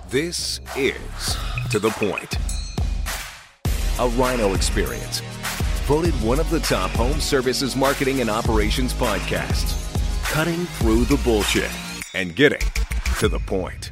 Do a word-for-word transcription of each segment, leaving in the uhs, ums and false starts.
This is To The Point, a Rhino experience. Voted one of the top home services marketing and operations podcasts. Cutting through the bullshit and getting to the point.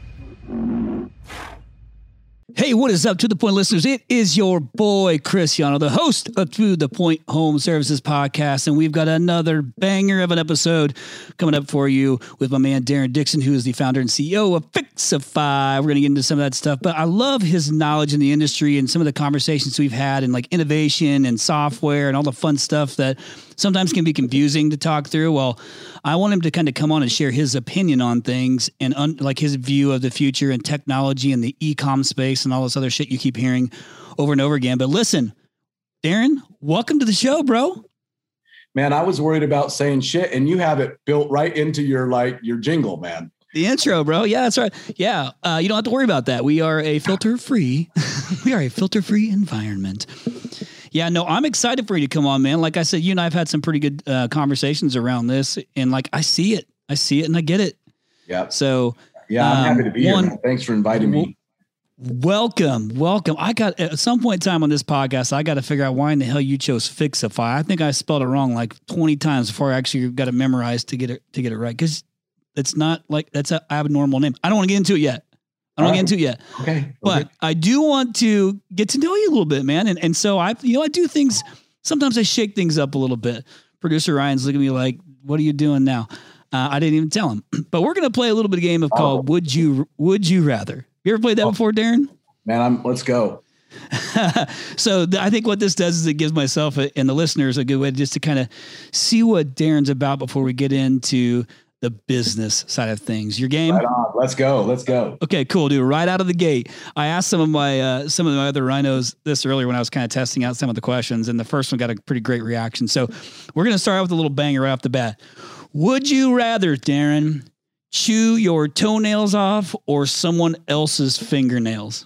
Hey, what is up, To The Point listeners? It is your boy, Chris Yano, the host of To The Point Home Services Podcast, and we've got another banger of an episode coming up for you with my man, Darren Dixon, who is the founder and C E O of Fixify. We're going to get into some of that stuff, but I love his knowledge in the industry and some of the conversations we've had and like innovation and software and all the fun stuff that sometimes can be confusing to talk through. Well, I want him to kind of come on and share his opinion on things and un- like his view of the future and technology and the e-com space and all this other shit you keep hearing over and over again. But listen, Darren, welcome to the show, bro. Man, I was worried about saying shit, and you have it built right into your like your jingle, man. The intro, bro. Yeah, that's right. Yeah, uh, you don't have to worry about that. We are a filter-free. we are a filter-free environment. Yeah, no, I'm excited for you to come on, man. Like I said, you and I have had some pretty good uh, conversations around this, and like I see it, I see it, and I get it. Yeah. So yeah, I'm um, happy to be one, here. Man. Thanks for inviting me. Welcome, welcome. I got at some point in time on this podcast, I got to figure out why in the hell you chose Fixify. I think I spelled it wrong like twenty times before I actually got it memorized to get it to get it right, because it's not like that's a abnormal name. I don't want to get into it yet. I don't want to get into it yet. Okay. But okay. I do want to get to know you a little bit, man. And and so I, you know, I do things, sometimes I shake things up a little bit. Producer Ryan's looking at me like, what are you doing now? Uh, I didn't even tell him. But we're going to play a little bit of game of called oh. Would You Would You Rather? You ever played that oh. before, Darren? Man, I'm, let's go. So th- I think what this does is it gives myself a, and the listeners a good way just to kind of see what Darren's about before we get into the business side of things. Your game? Right on. Let's go. Let's go. Okay, cool, dude. Right out of the gate, I asked some of my uh, some of my other rhinos this earlier when I was kind of testing out some of the questions, and the first one got a pretty great reaction. So we're going to start out with a little banger right off the bat. Would you rather, Darren, chew your toenails off or someone else's fingernails?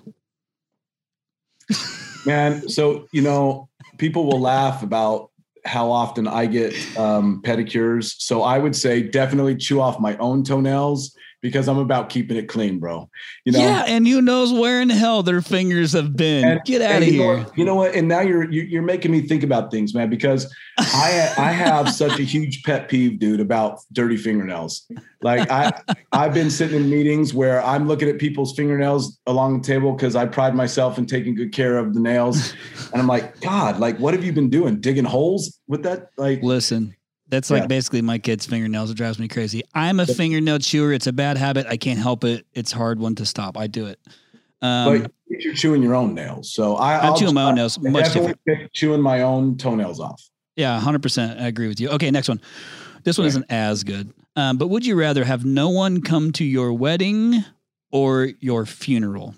Man, so, you know, people will laugh about how often I get um, pedicures. So I would say definitely chew off my own toenails because I'm about keeping it clean, bro. You know? Yeah, and who knows where in hell their fingers have been. And, get out of you here. Know what, you know what? And now you're you're making me think about things, man, because I I have such a huge pet peeve, dude, about dirty fingernails. Like I I've been sitting in meetings where I'm looking at people's fingernails along the table because I pride myself in taking good care of the nails. And I'm like, God, like, what have you been doing? Digging holes with that? Like, listen. That's like yeah. basically my kid's fingernails. It drives me crazy. I'm a fingernail chewer. It's a bad habit. I can't help it. It's a hard one to stop. I do it. Um, but you're chewing your own nails. So I, I'm I'll chewing my own nails. I much different. Chewing my own toenails off. Yeah, one hundred percent. I agree with you. Okay, next one. This one okay. isn't as good. Um, but would you rather have no one come to your wedding or your funeral?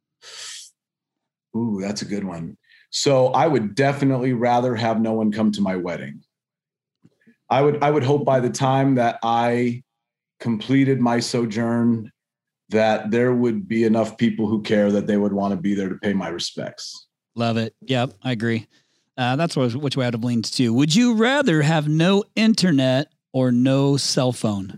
Ooh, that's a good one. So I would definitely rather have no one come to my wedding. I would I would hope by the time that I completed my sojourn that there would be enough people who care that they would want to be there to pay my respects. Love it. Yep, I agree. Uh, that's what, which way I'd have leaned to. Would you rather have no internet or no cell phone?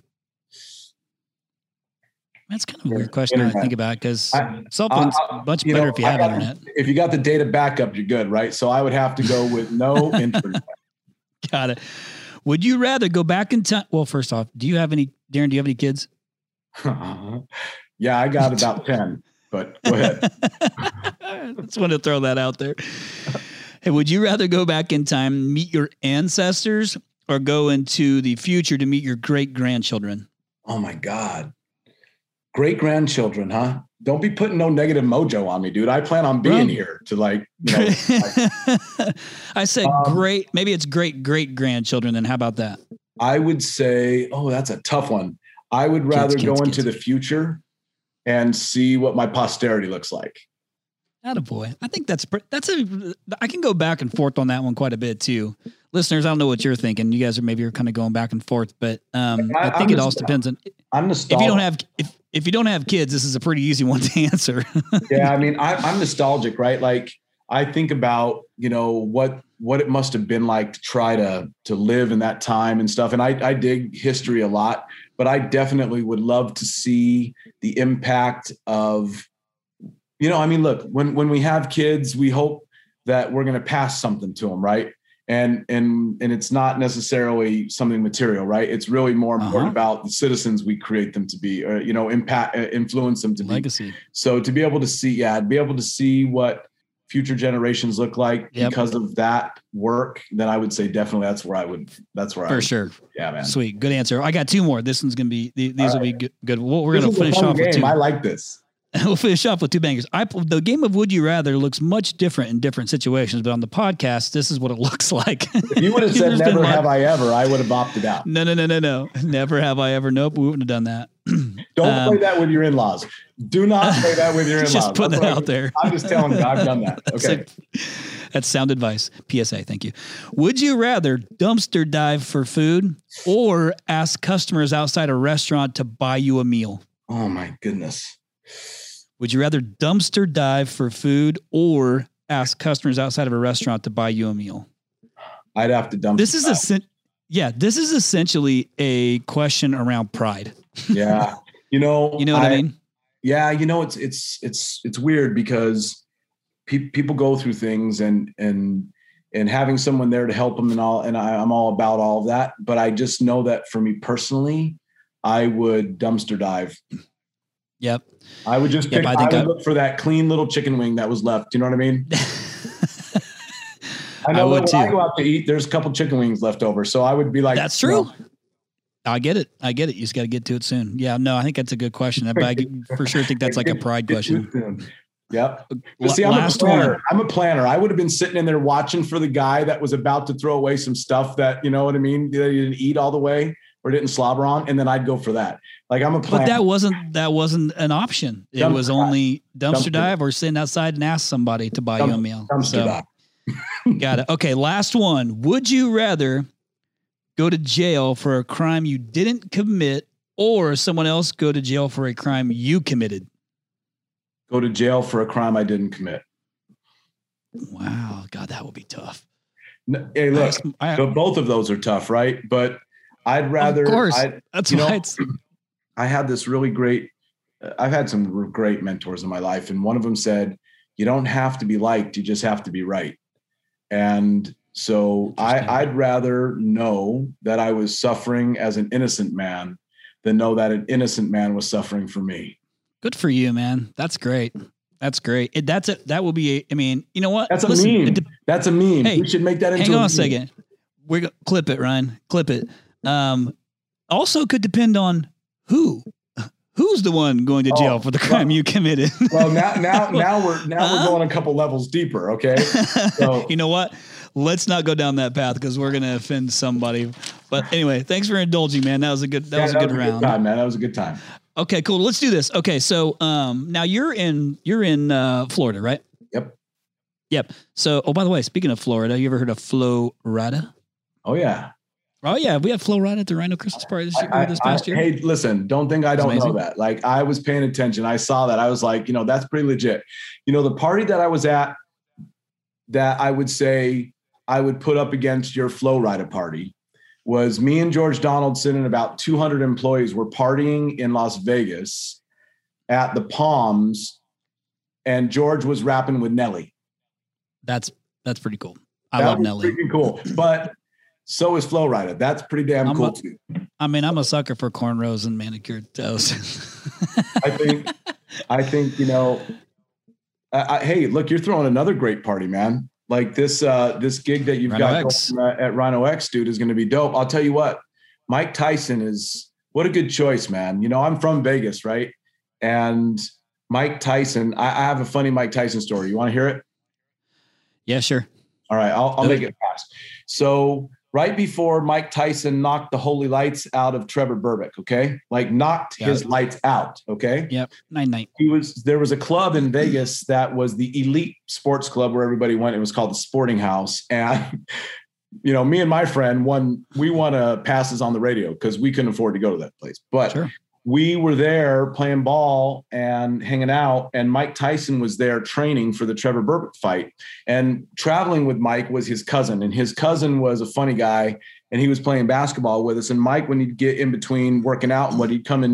That's kind of a weird question internet. to think about because cell phone's I, I, much better know, if you have got, internet. If you got the data backup, you're good, right? So I would have to go with no internet. Got it. Would you rather go back in time? Well, first off, do you have any, Darren, do you have any kids? Yeah, I got about ten, but go ahead. I just want to throw that out there. Hey, would you rather go back in time, meet your ancestors, or go into the future to meet your great-grandchildren? Oh, my God. Great-grandchildren, huh? Don't be putting no negative mojo on me, dude. I plan on being Bro. here to like, you know, like I said um, great. Maybe it's great, great grandchildren. Then how about that? I would say, oh, that's a tough one. I would rather kids, kids, go into kids. the future and see what my posterity looks like. Attaboy. I think that's, that's a, I can go back and forth on that one quite a bit too. Listeners, I don't know what you're thinking. You guys are maybe you're kind of going back and forth, but um, I, I think I'm it also depends on, I'm nostalgic. If you don't have, if, if you don't have kids, this is a pretty easy one to answer. Yeah. I mean, I, I'm nostalgic, right? Like I think about, you know, what, what it must've been like to try to, to live in that time and stuff. And I, I dig history a lot, but I definitely would love to see the impact of You know, I mean, look, when, when we have kids, we hope that we're going to pass something to them. Right. And, and, and it's not necessarily something material, right? It's really more important uh-huh. about the citizens we create them to be, or, you know, impact, influence them to legacy. Be. So to be able to see, yeah, be able to see what future generations look like yep. because of that work, then I would say definitely that's where I would, that's where For I would. sure. Yeah, man. Sweet. Good answer. I got two more. This one's going to be, these All will right. be good. good. Well, we're this going to finish off game. with two. I like this. We'll finish off with two bangers. I, the game of Would You Rather looks much different in different situations, but on the podcast, this is what it looks like. If you would have said never have I ever, I would have opted out. No, no, no, no, no. Never have I ever. Nope. We wouldn't have done that. Don't um, play that with your in-laws. Do not play that with your in-laws. Just putting That's it right. out there. I'm just telling you, I've done that. Okay. That's sound advice. P S A. Thank you. Would you rather dumpster dive for food or ask customers outside a restaurant to buy you a meal? Oh my goodness. Would you rather dumpster dive for food or ask customers outside of a restaurant to buy you a meal? I'd have to dumpster This is dive. a yeah. This is essentially a question around pride. Yeah, you know, you know what I, I mean. Yeah, you know, it's it's it's it's weird because pe- people go through things and and and having someone there to help them and all, and I, I'm all about all of that. But I just know that for me personally, I would dumpster dive. Yep. I would just pick, yep, I, I think would I, look for that clean little chicken wing that was left. You know what I mean? I know I would when too. I go out to eat, there's a couple chicken wings left over. So I would be like, that's true. No. I get it. I get it. You just got to get to it soon. Yeah, no, I think that's a good question. But I for sure think that's like a pride question. Yep. But see, I'm a planner. One. I'm a planner. I would have been sitting in there watching for the guy that was about to throw away some stuff that, you know what I mean, that he didn't eat all the way or didn't slobber on, and then I'd go for that. Like I'm a planner. But that wasn't that wasn't an option. It dumpster was only dumpster, dumpster dive or sitting outside and ask somebody to buy dumpster, you a meal. Dumpster so, dive. Got it. Okay, last one. Would you rather go to jail for a crime you didn't commit or someone else go to jail for a crime you committed? Go to jail for a crime I didn't commit. Wow. God, that would be tough. No, hey, look, I, I, but both of those are tough, right? But I'd rather. Of course. I'd, That's you why know, it's. I had this really great, I've had some great mentors in my life. And one of them said, you don't have to be liked. You just have to be right. And so I, I'd rather know that I was suffering as an innocent man than know that an innocent man was suffering for me. Good for you, man. That's great. That's great. It, that's a, that will be, a, I mean, you know what? That's a Listen, meme. De- that's a meme. Hey, we should make that into hang a on meme. a second. We're going to clip it, Ryan. Clip it. Um, also could depend on who, who's the one going to jail oh, for the crime well, you committed. Well, now, now, now we're, now huh? we're going a couple levels deeper. Okay. So you know what? Let's not go down that path because we're going to offend somebody. But anyway, thanks for indulging, man. That was a good, that yeah, was a that good was round. A good time, man. That was a good time. Okay, cool. Let's do this. Okay. So, um, now you're in, you're in, uh, Florida, right? Yep. Yep. So, oh, by the way, speaking of Florida, you ever heard of Flo-Rida? Oh yeah. Oh yeah. We had Flo-Rida at the Rhino Christmas party this, year, I, this past I, year. Hey, listen, don't think I don't amazing. know that. Like I was paying attention. I saw that. I was like, you know, that's pretty legit. You know, the party that I was at that I would say I would put up against your Flo-Rida party was me and George Donaldson and about two hundred employees were partying in Las Vegas at the Palms, and George was rapping with Nelly. That's that's pretty cool. I that love was Nelly. Freaking cool. But so is Flo-Rida. That's pretty damn I'm cool a, too. I mean, I'm a sucker for cornrows and manicured toes. I think, I think you know. I, I, hey, look, you're throwing another great party, man. Like this, uh, this gig that you've Rhino got X. going, uh, at Rhino X, dude, is going to be dope. I'll tell you what, Mike Tyson is what a good choice, man. You know, I'm from Vegas, right? And Mike Tyson, I, I have a funny Mike Tyson story. You want to hear it? Yeah, sure. All right, I'll, I'll make it fast. So right before Mike Tyson knocked the holy lights out of Trevor Burbick, okay? Like knocked Got his it. lights out, okay? Yep, nine night. He was there was a club in Vegas that was the elite sports club where everybody went. It was called the Sporting House. And you know, me and my friend won, we won a passes on the radio because we couldn't afford to go to that place. But sure. We were there playing ball and hanging out, and Mike Tyson was there training for the Trevor Burbick fight. And traveling with Mike was his cousin, and his cousin was a funny guy, and he was playing basketball with us. And Mike, when he'd get in between working out and what, he'd come and he'd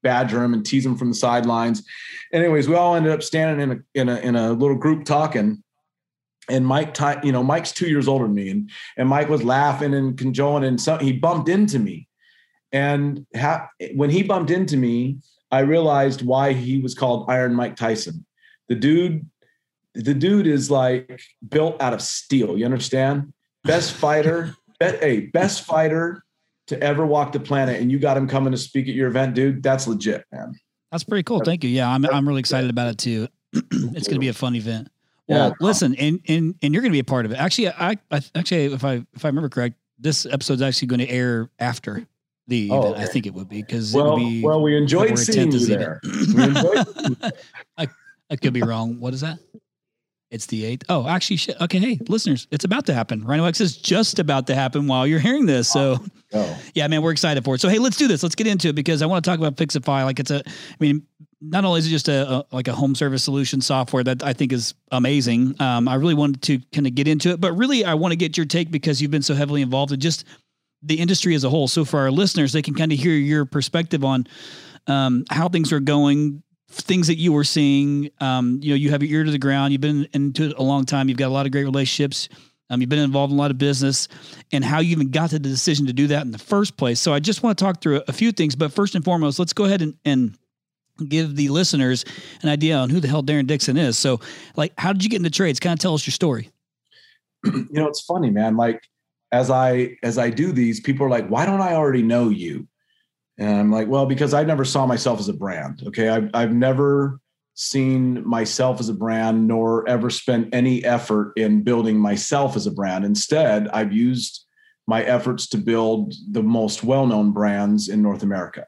badger him and tease him from the sidelines. Anyways, we all ended up standing in a, in a, in a little group talking. And Mike, you know, Mike's two years older than me, and, and Mike was laughing and cajoling, and so he bumped into me. And ha- when he bumped into me, I realized why he was called Iron Mike Tyson. The dude, the dude is like built out of steel. You understand? Best fighter, be- hey, best fighter to ever walk the planet. And you got him coming to speak at your event, dude. That's legit, man. That's pretty cool. Thank you. Yeah, I'm I'm really excited about it too. It's going to be a fun event. Well, yeah. listen, and and and you're going to be a part of it. Actually, I, I actually, if I if I remember correct, this episode's actually going to air after the oh, event. Okay. I think it would be because well, it would be well, we enjoyed seeing you there. We enjoyed I, I could be wrong. What is that? It's the eighth. Oh, actually, shit. Okay. Hey, listeners, it's about to happen. RhinoX is just about to happen while you're hearing this. So, oh. yeah, man, we're excited for it. So, hey, let's do this. Let's get into it because I want to talk about Pixify. Like, it's a, I mean, not only is it just a, a like a home service solution software that I think is amazing. Um, I really wanted to kind of get into it, but really, I want to get your take because you've been so heavily involved in just the industry as a whole. So, for our listeners, they can kind of hear your perspective on um, how things are going. Things that you were seeing, um, you know, you have your ear to the ground. You've been into it a long time. You've got a lot of great relationships. Um, you've been involved in a lot of business, and how you even got to the decision to do that in the first place. So I just want to talk through a, a few things, but first and foremost, let's go ahead and, and give the listeners an idea on who the hell Darren Dixon is. So, like, how did you get into trades? Kind of tell us your story. You know, it's funny, man. Like, as I as I do these, people are like, "Why don't I already know you?" And I'm like, well, because I never saw myself as a brand. Okay. I've, I've never seen myself as a brand, nor ever spent any effort in building myself as a brand. Instead, I've used my efforts to build the most well-known brands in North America.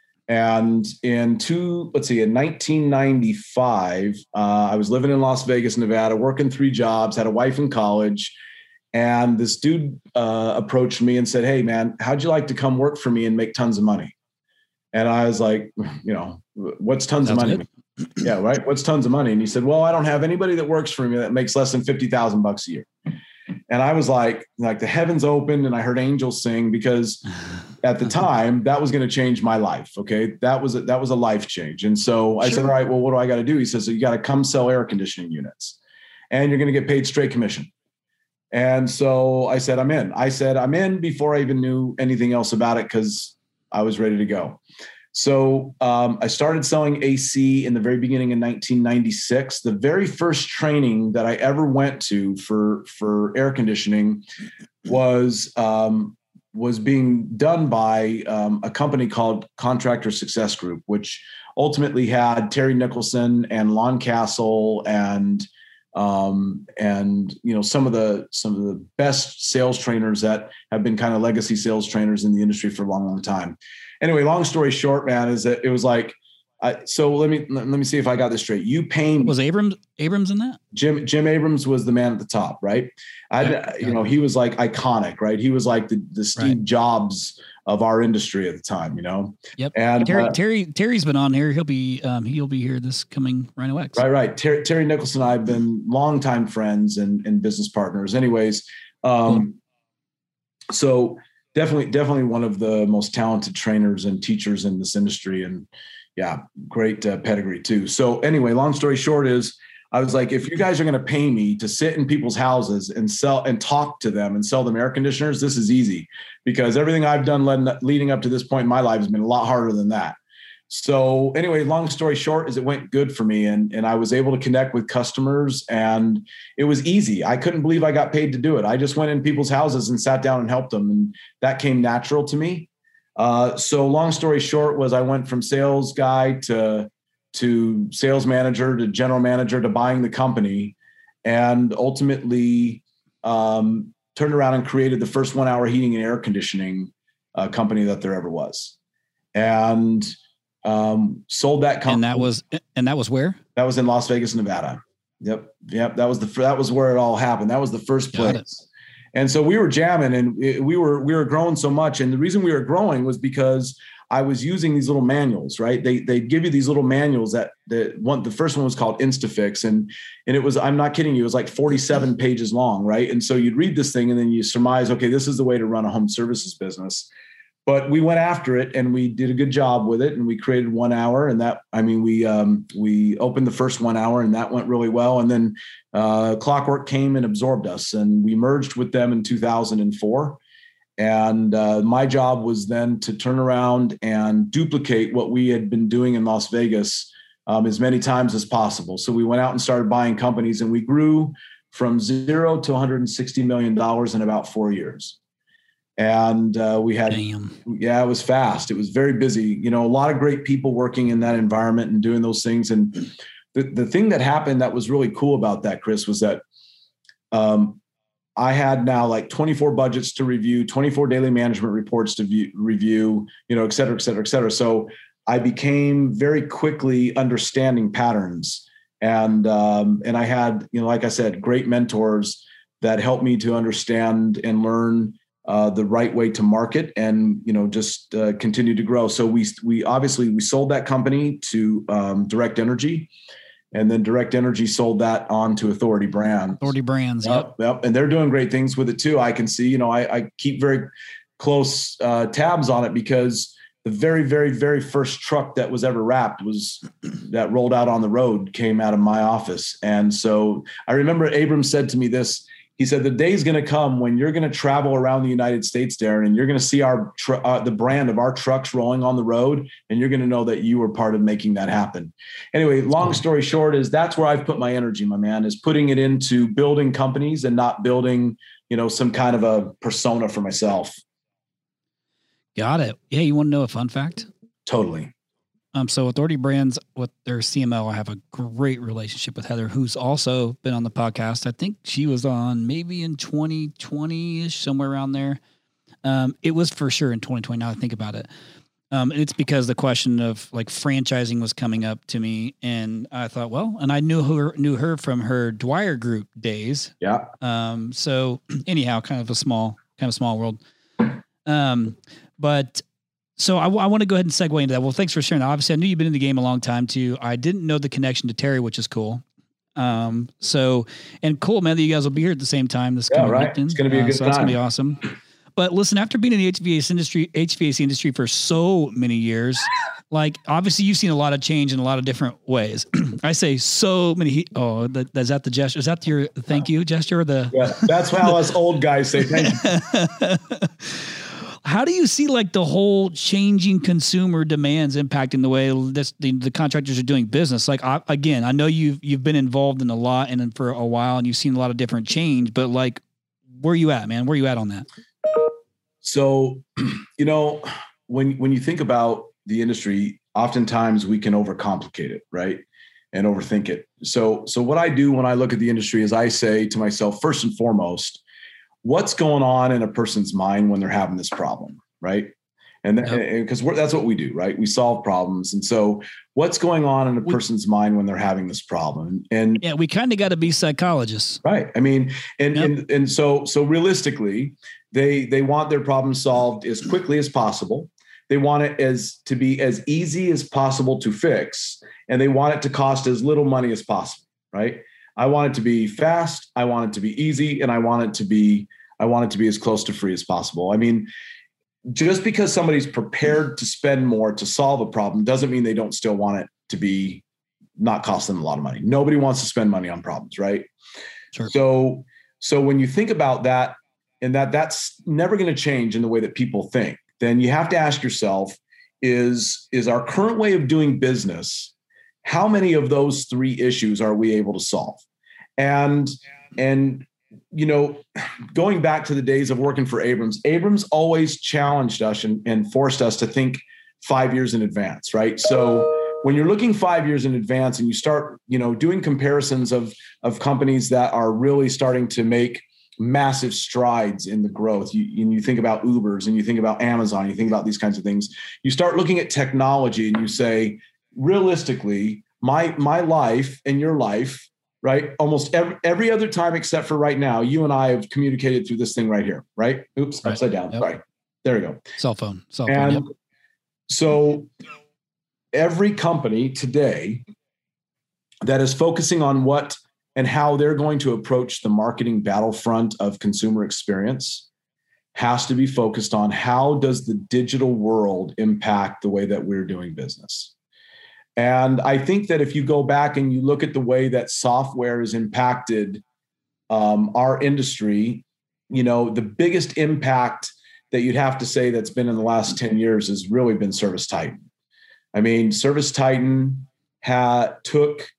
And in two, let's see, in nineteen ninety-five, uh, I was living in Las Vegas, Nevada, working three jobs, had a wife in college. And this dude uh, approached me and said, "Hey, man, how'd you like to come work for me and make tons of money?" And I was like, you know, what's tons Sounds of money? Good. Yeah, right. What's tons of money? And he said, "Well, I don't have anybody that works for me that makes less than fifty thousand bucks a year." And I was like, like the heavens opened and I heard angels sing, because at the time that was going to change my life. Okay. That was, a, that was a life change. And so I sure. said, all right, well, what do I got to do? He says, so you got to come sell air conditioning units and you're going to get paid straight commission. And so I said, I'm in. I said, I'm in before I even knew anything else about it, because I was ready to go. So um, I started selling A C in the very beginning in nineteen ninety-six. The very first training that I ever went to for, for air conditioning was, um, was being done by um, a company called Contractor Success Group, which ultimately had Terry Nicholson and Lon Castle and Um, and, you know, some of the, some of the best sales trainers that have been kind of legacy sales trainers in the industry for a long, long time. Anyway, long story short, man, is that it was like, uh, so let me, let me see if I got this straight. You pay me. Was Abrams, Abrams in that? Jim, Jim Abrams was the man at the top, right? I, yeah, you know, he was like iconic, right? He was like the, the Steve right. Jobs of our industry at the time, you know? Yep. And Terry, uh, Terry, Terry's been on here. He'll be, um, he'll be here this coming RhinoX. Right, right. Terry, Terry Nicholson and I have been longtime friends and, and business partners. Anyways, um, cool. so definitely, definitely one of the most talented trainers and teachers in this industry, and yeah, great uh, pedigree too. So anyway, long story short is, I was like, if you guys are going to pay me to sit in people's houses and sell and talk to them and sell them air conditioners, this is easy, because everything I've done led, leading up to this point in my life has been a lot harder than that. So anyway, long story short is it went good for me, and, and I was able to connect with customers, and it was easy. I couldn't believe I got paid to do it. I just went in people's houses and sat down and helped them, and that came natural to me. Uh, so long story short was I went from sales guy to to sales manager, to general manager, to buying the company, and ultimately um, turned around and created the first one hour heating and air conditioning uh, company that there ever was. And um, sold that company. And that was, and that was where? That was in Las Vegas, Nevada. Yep. Yep. That was the, that was where it all happened. That was the first place. And so we were jamming, and we were, we were growing so much. And the reason we were growing was because I was using these little manuals, right? They they give you these little manuals that the one, the first one was called Instafix. And, and it was, I'm not kidding you, it was like forty-seven pages long, right? And so you'd read this thing and then you surmise, okay, this is the way to run a home services business. but we went after it and we did a good job with it. And we created One Hour, and that, I mean, we, um, we opened the first One Hour and that went really well. And then uh, Clockwork came and absorbed us, and we merged with them in two thousand four. And uh, my job was then to turn around and duplicate what we had been doing in Las Vegas um, as many times as possible. So we went out and started buying companies, and we grew from zero to one hundred sixty million dollars in about four years. And uh, we had, Damn. yeah, it was fast. It was very busy. You know, a lot of great people working in that environment and doing those things. And the, the thing that happened that was really cool about that, Chris, was that um, I had now like twenty-four budgets to review, twenty-four daily management reports to view, review, you know, et cetera, et cetera, et cetera. So I became very quickly understanding patterns. And, um, and I had, you know, like I said, great mentors that helped me to understand and learn Uh, the right way to market, and you know, just uh, continue to grow. So we we obviously we sold that company to um, Direct Energy, and then Direct Energy sold that on to Authority Brands. Authority Brands, yep, yep. yep. And they're doing great things with it too. I can see, you know, I, I keep very close uh, tabs on it, because the very, very, very first truck that was ever wrapped was that rolled out on the road came out of my office. And so I remember Abrams said to me this. He said, the day's going to come when you're going to travel around the United States, Darren, and you're going to see our tr- uh, the brand of our trucks rolling on the road, and you're going to know that you were part of making that happen. Anyway, long story short is that's where I've put my energy, my man, is putting it into building companies and not building, you know, some kind of a persona for myself. Got it. Yeah, you want to know a fun fact? Totally. Um, so Authority Brands, with their C M O, I have a great relationship with Heather, who's also been on the podcast. I think she was on maybe in twenty twenty-ish, somewhere around there. Um, it was for sure in twenty twenty, now I think about it. Um, and it's because the question of like franchising was coming up to me, and I thought, well, and I knew her, knew her from her Dwyer Group days. Yeah. Um, so anyhow, kind of a small, kind of small world. Um, but So I, w- I want to go ahead and segue into that. Well, thanks for sharing that. Obviously, I knew you've been in the game a long time too. I didn't know the connection to Terry, which is cool. Um, so, and cool, man, that you guys will be here at the same time. This yeah, right. It's going to be a good uh, so time. That's going to be awesome. But listen, after being in the H V A C industry, H V A C industry for so many years, like obviously you've seen a lot of change in a lot of different ways. I say so many. Oh, that, is that the gesture? Is that your thank you gesture? Or the yeah, that's how us old guys say thank you. How do you see like the whole changing consumer demands impacting the way this, the, the contractors are doing business? Like, I, again, I know you've, you've been involved in a lot and for a while and you've seen a lot of different change, but like, where are you at, man? Where are you at on that? So, you know, when, when you think about the industry, oftentimes we can overcomplicate it, right? And overthink it. So, so what I do when I look at the industry is I say to myself, first and foremost, what's going on in a person's mind when they're having this problem, right? And because yep. that's what we do, right? We solve problems. And so what's going on in a person's we, mind when they're having this problem? And yeah, we kind of got to be psychologists. Right. I mean, and, yep. and, and so, so realistically, they, they want their problem solved as quickly as possible. They want it as to be as easy as possible to fix. And they want it to cost as little money as possible, right? I want it to be fast. I want it to be easy. And I want it to be, I want it to be as close to free as possible. I mean, just because somebody's prepared to spend more to solve a problem doesn't mean they don't still want it to be not cost them a lot of money. Nobody wants to spend money on problems, right? Sure. So, so when you think about that, and that that's never going to change in the way that people think, then you have to ask yourself, is, is our current way of doing business, how many of those three issues are we able to solve? And, and, you know, going back to the days of working for Abrams, Abrams always challenged us and, and forced us to think five years in advance, right? So when you're looking five years in advance and you start, you know, doing comparisons of, of companies that are really starting to make massive strides in the growth, you, and you think about Ubers and you think about Amazon, you think about these kinds of things, you start looking at technology and you say, realistically, my, my life and your life, right? Almost every, every other time except for right now, you and I have communicated through this thing right here, right? Oops, right. Upside down. Yep. Sorry. There we go. Cell phone. Cell phone. And yep. So every company today that is focusing on what and how they're going to approach the marketing battlefront of consumer experience has to be focused on how does the digital world impact the way that we're doing business. And I think that if you go back and you look at the way that software has impacted um, our industry, you know, the biggest impact that you'd have to say that's been in the last ten years has really been ServiceTitan. I mean, ServiceTitan had took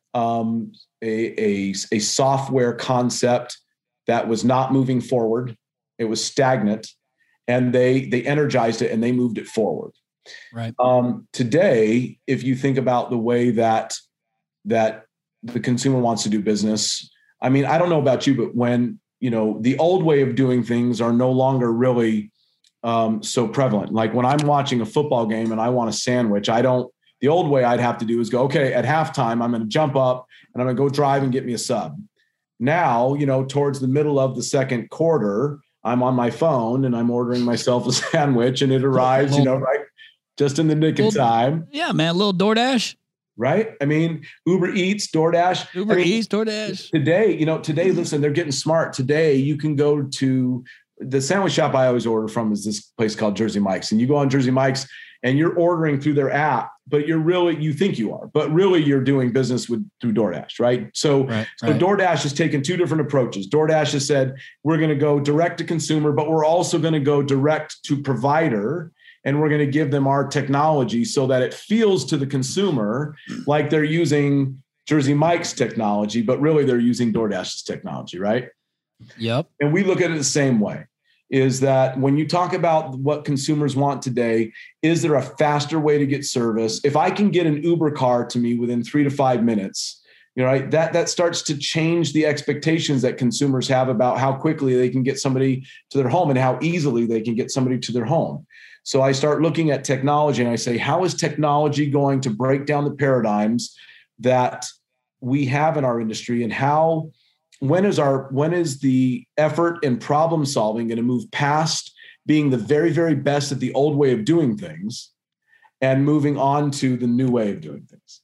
um, a, a, a software concept that was not moving forward. It was stagnant, and they they energized it and they moved it forward. Right. Um, today, if you think about the way that that the consumer wants to do business, I mean, I don't know about you, but when you know the old way of doing things are no longer really um, so prevalent. Like when I'm watching a football game and I want a sandwich, I don't. The old way I'd have to do is go, okay, at halftime, I'm going to jump up and I'm going to go drive and get me a sub. Now, you know, towards the middle of the second quarter, I'm on my phone and I'm ordering myself a sandwich and it arrives, you know, right, just in the nick of time. Yeah, man, a little DoorDash. Right. I mean, Uber Eats, DoorDash. Uber I mean, Eats, DoorDash. Today, you know, today, listen, they're getting smart. Today, you can go to the sandwich shop I always order from is this place called Jersey Mike's. And you go on Jersey Mike's and you're ordering through their app, but you're really, you think you are, but really you're doing business with through DoorDash, right? So, right, so right. DoorDash has taken two different approaches. DoorDash has said, we're going to go direct to consumer, but we're also going to go direct to provider. And we're going to give them our technology so that it feels to the consumer like they're using Jersey Mike's technology, but really they're using DoorDash's technology, right? Yep. And we look at it the same way, is that when you talk about what consumers want today, is there a faster way to get service? If I can get an Uber car to me within three to five minutes, you know, right, that, that starts to change the expectations that consumers have about how quickly they can get somebody to their home and how easily they can get somebody to their home. So I start looking at technology and I say, how is technology going to break down the paradigms that we have in our industry, and how, when is our, when is the effort and problem solving going to move past being the very, very best at the old way of doing things and moving on to the new way of doing things?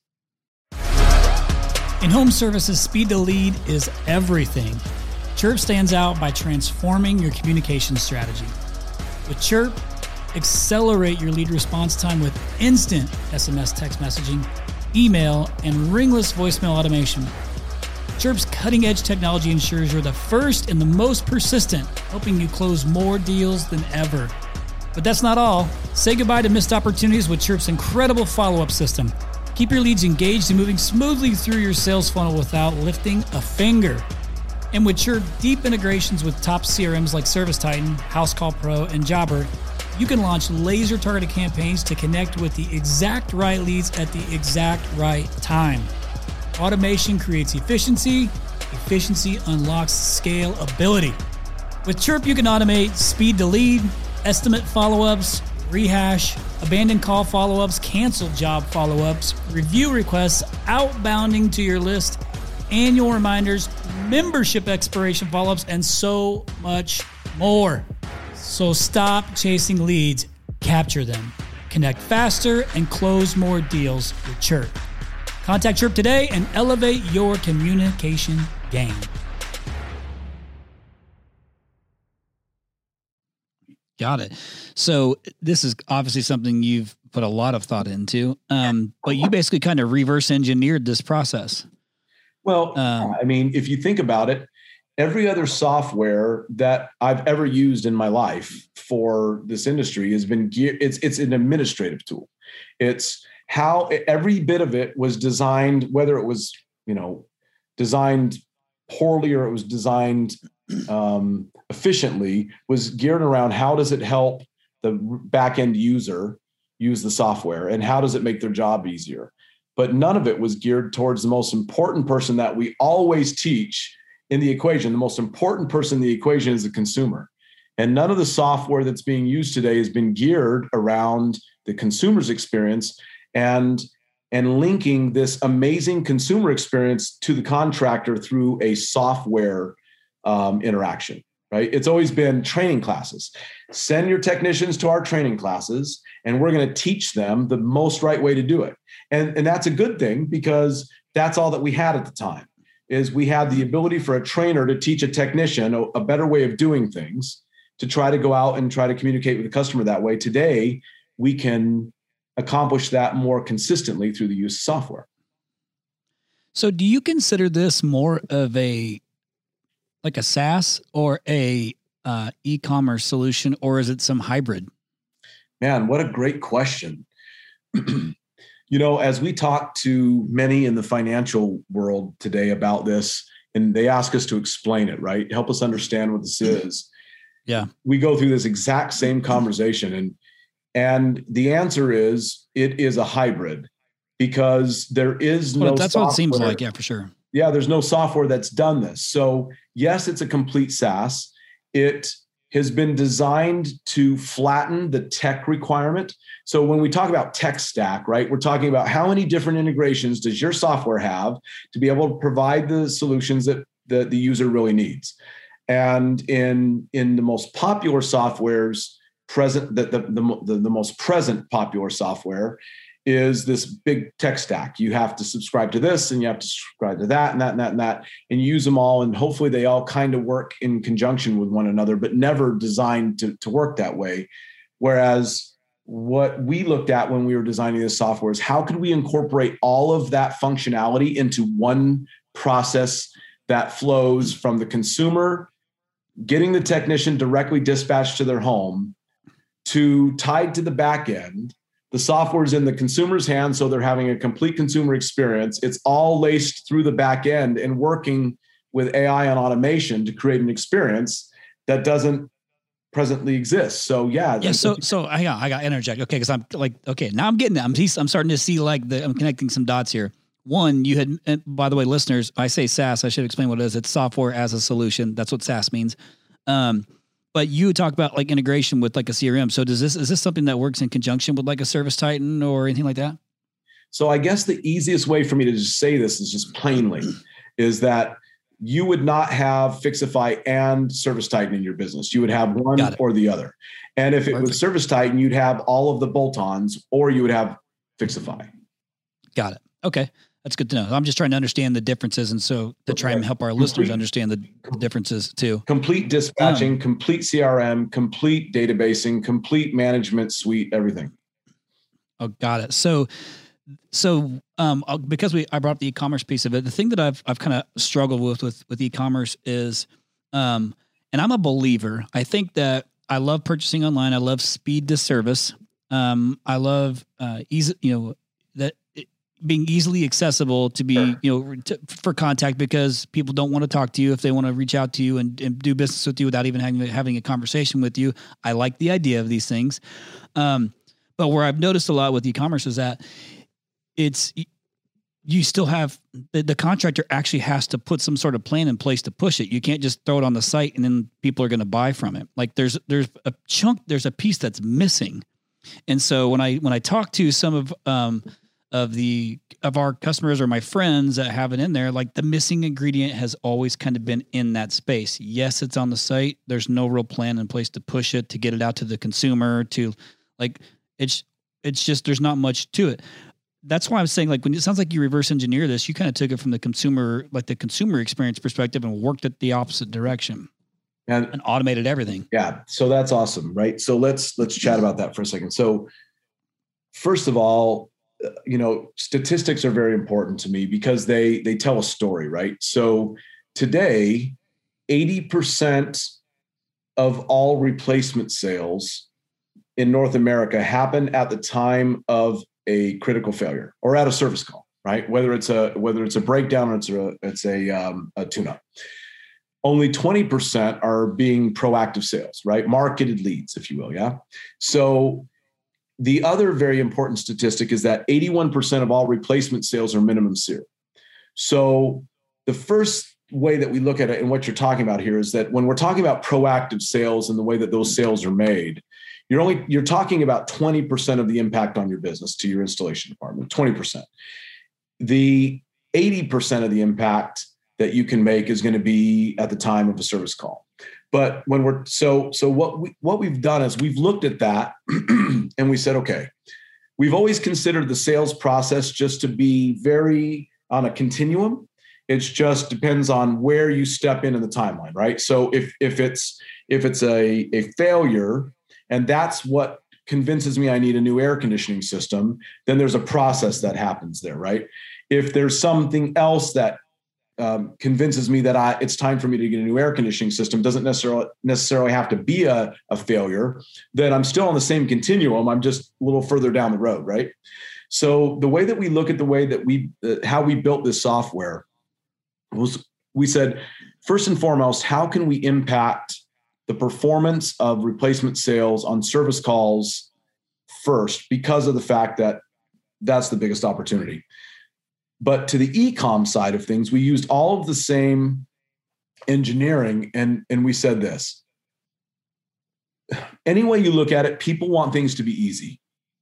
In home services, speed to lead is everything. Chirp stands out by transforming your communication strategy. With Chirp, accelerate your lead response time with instant S M S text messaging, email, and ringless voicemail automation. Chirp's cutting-edge technology ensures you're the first and the most persistent, helping you close more deals than ever. But that's not all. Say goodbye to missed opportunities with Chirp's incredible follow-up system. Keep your leads engaged and moving smoothly through your sales funnel without lifting a finger. And with Chirp deep integrations with top C R Ms like ServiceTitan, HouseCall Pro, and Jobber, you can launch laser-targeted campaigns to connect with the exact right leads at the exact right time. Automation creates efficiency. Efficiency unlocks scalability. With Chirp, you can automate speed to lead, estimate follow-ups, rehash, abandoned call follow-ups, canceled job follow-ups, review requests, outbounding to your list, annual reminders, membership expiration follow-ups, and so much more. So stop chasing leads, capture them, connect faster, and close more deals with Chirp. Contact Chirp today and elevate your communication game. Got it. So this is obviously something you've put a lot of thought into, um, but you basically kind of reverse engineered this process. Well, um, I mean, if you think about it, every other software that I've ever used in my life for this industry has been geared. It's it's an administrative tool. It's how every bit of it was designed, whether it was, you know, designed poorly or it was designed um, efficiently, was geared around how does it help the back end user use the software and how does it make their job easier. But none of it was geared towards the most important person that we always teach in the equation. The most important person in the equation is the consumer. And none of the software that's being used today has been geared around the consumer's experience and, and linking this amazing consumer experience to the contractor through a software um, interaction, right? It's always been training classes. Send your technicians to our training classes, and we're going to teach them the most right way to do it. And, and that's a good thing because that's all that we had at the time. Is we had the ability for a trainer to teach a technician a, a better way of doing things, to try to go out and try to communicate with the customer that way. Today, we can accomplish that more consistently through the use of software. So do you consider this more of a, like a SaaS or a uh, e-commerce solution, or is it some hybrid? Man, what a great question. You know, as we talk to many in the financial world today about this, and they ask us to explain it, right? Help us understand what this is. Yeah. We go through this exact same conversation. And, and the answer is, it is a hybrid, because there is no well, that's software. what it seems like. Yeah, for sure. Yeah. There's no software that's done this. So yes, it's a complete SaaS. It has been designed to flatten the tech requirement. So when we talk about tech stack, right, we're talking about how many different integrations does your software have to be able to provide the solutions that the, the user really needs. And in, in the most popular softwares present, the, the, the, the most present popular software is this big tech stack. You have to subscribe to this, and you have to subscribe to that, and that, and that, and that, and use them all. And hopefully they all kind of work in conjunction with one another, but never designed to, to work that way. Whereas what we looked at when we were designing this software is, how could we incorporate all of that functionality into one process that flows from the consumer getting the technician directly dispatched to their home to tied to the back end. The software is in the consumer's hands, so they're having a complete consumer experience. It's all laced through the back end and working with A I and automation to create an experience that doesn't presently exist. So yeah. Yeah. So, so I got, I got interject. Okay. Cause I'm like, okay, now I'm getting it. I'm, I'm starting to see like the, I'm connecting some dots here. One, you had, and by the way, listeners, I say SaaS, I should explain what it is. It's software as a solution. That's what SaaS means. Um, But you talk about like integration with like a C R M. So does this, is this something that works in conjunction with like a ServiceTitan or anything like that? So I guess the easiest way for me to just say this is just plainly is that you would not have Fixify and ServiceTitan in your business. You would have one or the other. And if it Perfect. was ServiceTitan, you'd have all of the bolt-ons, or you would have Fixify. Got it. Okay. That's good to know. I'm just trying to understand the differences. And so to try and help our complete, listeners understand the differences too. Complete dispatching, um, complete C R M, complete databasing, complete management suite, everything. Oh, got it. So, so um, because we, I brought up the e-commerce piece of it, the thing that I've, I've kind of struggled with, with, with e-commerce is, um, and I'm a believer. I think that I love purchasing online. I love speed to service. Um, I love, uh, easy, you know, that, being easily accessible to be, sure. you know, to, for contact, because people don't want to talk to you if they want to reach out to you and, and do business with you without even having, having a conversation with you. I like the idea of these things. Um, but where I've noticed a lot with e-commerce is that it's, you still have the, the contractor actually has to put some sort of plan in place to push it. You can't just throw it on the site and then people are going to buy from it. Like there's, there's a chunk, there's a piece that's missing. And so when I, when I talk to some of, um, of the, of our customers or my friends that have it in there, like the missing ingredient has always kind of been in that space. Yes, it's on the site. There's no real plan in place to push it, to get it out to the consumer, to like, it's, it's just, there's not much to it. That's why I'm saying, like, when it sounds like you reverse engineer this, you kind of took it from the consumer, like the consumer experience perspective, and worked it the opposite direction and, and automated everything. Yeah. So that's awesome. Right. So let's, let's chat about that for a second. So first of all, you know, statistics are very important to me because they, they tell a story, right? So today, eighty percent of all replacement sales in North America happen at the time of a critical failure or at a service call, right? Whether it's a, whether it's a breakdown or it's a, it's a, um, a tune-up. Only twenty percent are being proactive sales, right? Marketed leads, if you will. Yeah. So the other very important statistic is that eighty-one percent of all replacement sales are minimum S E R. So the first way that we look at it and what you're talking about here is that when we're talking about proactive sales and the way that those sales are made, you're only, you're talking about twenty percent of the impact on your business to your installation department, twenty percent. The eighty percent of the impact that you can make is going to be at the time of a service call. But when we're, so, so what we, what we've done is we've looked at that and we said, okay, we've always considered the sales process just to be very on a continuum. It's just depends on where you step in in the timeline, right? So if if it's if it's a, a failure, and that's what convinces me I need a new air conditioning system, then there's a process that happens there, right? If there's something else that um, convinces me that I, it's time for me to get a new air conditioning system, doesn't necessarily necessarily have to be a, a failure, then I'm still on the same continuum. I'm just a little further down the road, right? So the way that we look at the way that we, uh, how we built this software was, we said, first and foremost, how can we impact the performance of replacement sales on service calls first, because of the fact that that's the biggest opportunity. But to the e-com side of things, we used all of the same engineering, and, and we said this. Any way you look at it, people want things to be easy.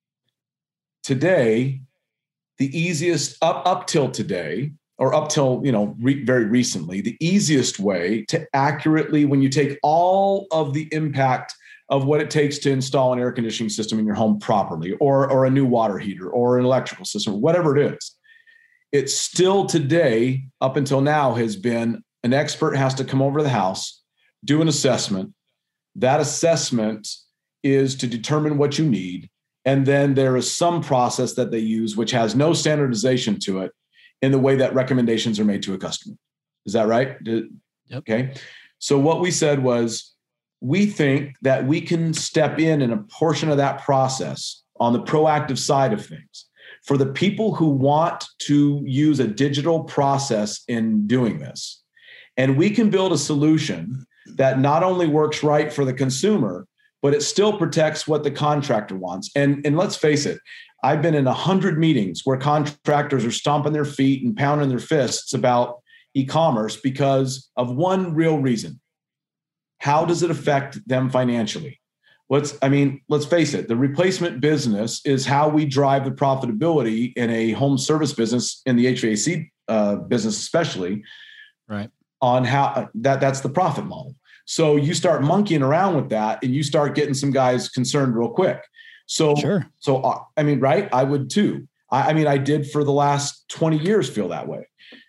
Today, the easiest, up, up till today, or up till, you know, re, very recently, the easiest way to accurately, when you take all of the impact of what it takes to install an air conditioning system in your home properly, or, or a new water heater, or an electrical system, whatever it is, it's still today, up until now, has been an expert has to come over to the house, do an assessment. That assessment is to determine what you need. And then there is some process that they use, which has no standardization to it, in the way that recommendations are made to a customer. Is that right? Did, yep. Okay. So what we said was, we think that we can step in in a portion of that process on the proactive side of things for the people who want to use a digital process in doing this. And we can build a solution that not only works right for the consumer, but it still protects what the contractor wants. And, and let's face it, I've been in a hundred meetings where contractors are stomping their feet and pounding their fists about e-commerce because of one real reason. How does it affect them financially? Let's, I mean, let's face it, the replacement business is how we drive the profitability in a home service business, in the H V A C uh, business especially, right? On how that that's the profit model. So you start monkeying around with that, and you start getting some guys concerned real quick. So, sure. so uh, I mean, right? I would too. I, I mean, I did for the last twenty years feel that way.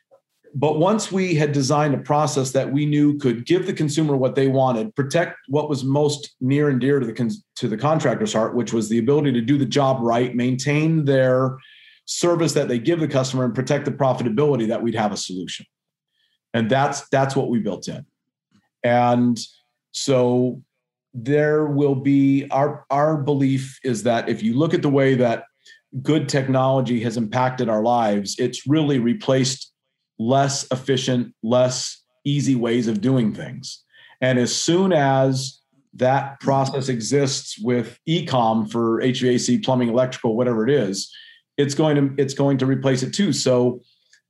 But once we had designed a process that we knew could give the consumer what they wanted, protect what was most near and dear to the con- to the contractor's heart, which was the ability to do the job right, maintain their service that they give the customer, and protect the profitability, that we'd have a solution. And that's that's what we built in. And so there will be, our, our belief is that if you look at the way that good technology has impacted our lives, it's really replaced less efficient, less easy ways of doing things. And as soon as that process exists with e-com for H V A C, plumbing, electrical, whatever it is, it's going to, it's going to replace it too. So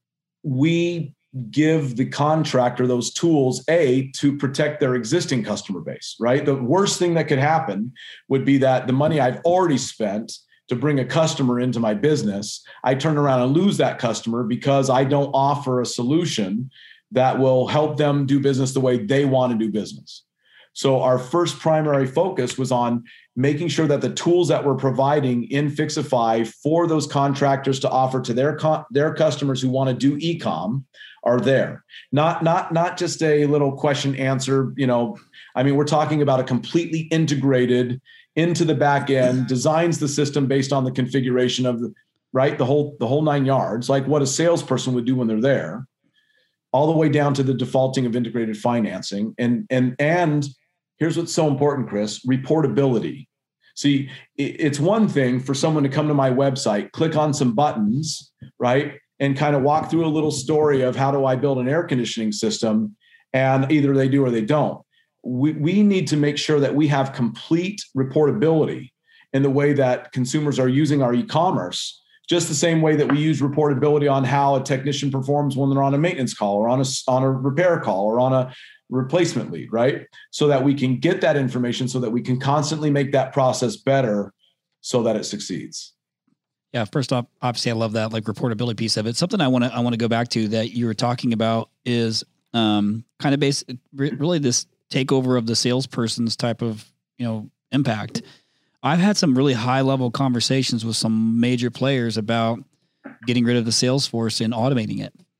we give the contractor those tools, A, to protect their existing customer base, right? The worst thing that could happen would be that the money I've already spent to bring a customer into my business, I turn around and lose that customer because I don't offer a solution that will help them do business the way they want to do business. So our first primary focus was on making sure that the tools that we're providing in Fixify for those contractors to offer to their con- their customers who want to do e-com are there. Not, not, not just a little question answer, you know, I mean, we're talking about a completely integrated into the back end, designs the system based on the configuration of the, right, the whole, the whole nine yards, like what a salesperson would do when they're there, all the way down to the defaulting of integrated financing. And, and, and here's what's so important, Chris, reportability. See, it's one thing for someone to come to my website, click on some buttons, right, and kind of walk through a little story of how do I build an air conditioning system, and either they do or they don't. We, we need to make sure that we have complete reportability in the way that consumers are using our e-commerce, just the same way that we use reportability on how a technician performs when they're on a maintenance call, or on a, on a repair call, or on a replacement lead, right? So that we can get that information, so that we can constantly make that process better so that it succeeds. Yeah. First off, obviously I love that, like, reportability piece of it. Something I want to, I want to go back to that you were talking about is um, kind of base, really this takeover of the salesperson's type of, you know, impact. I've had some really high level conversations with some major players about getting rid of the sales force and automating it.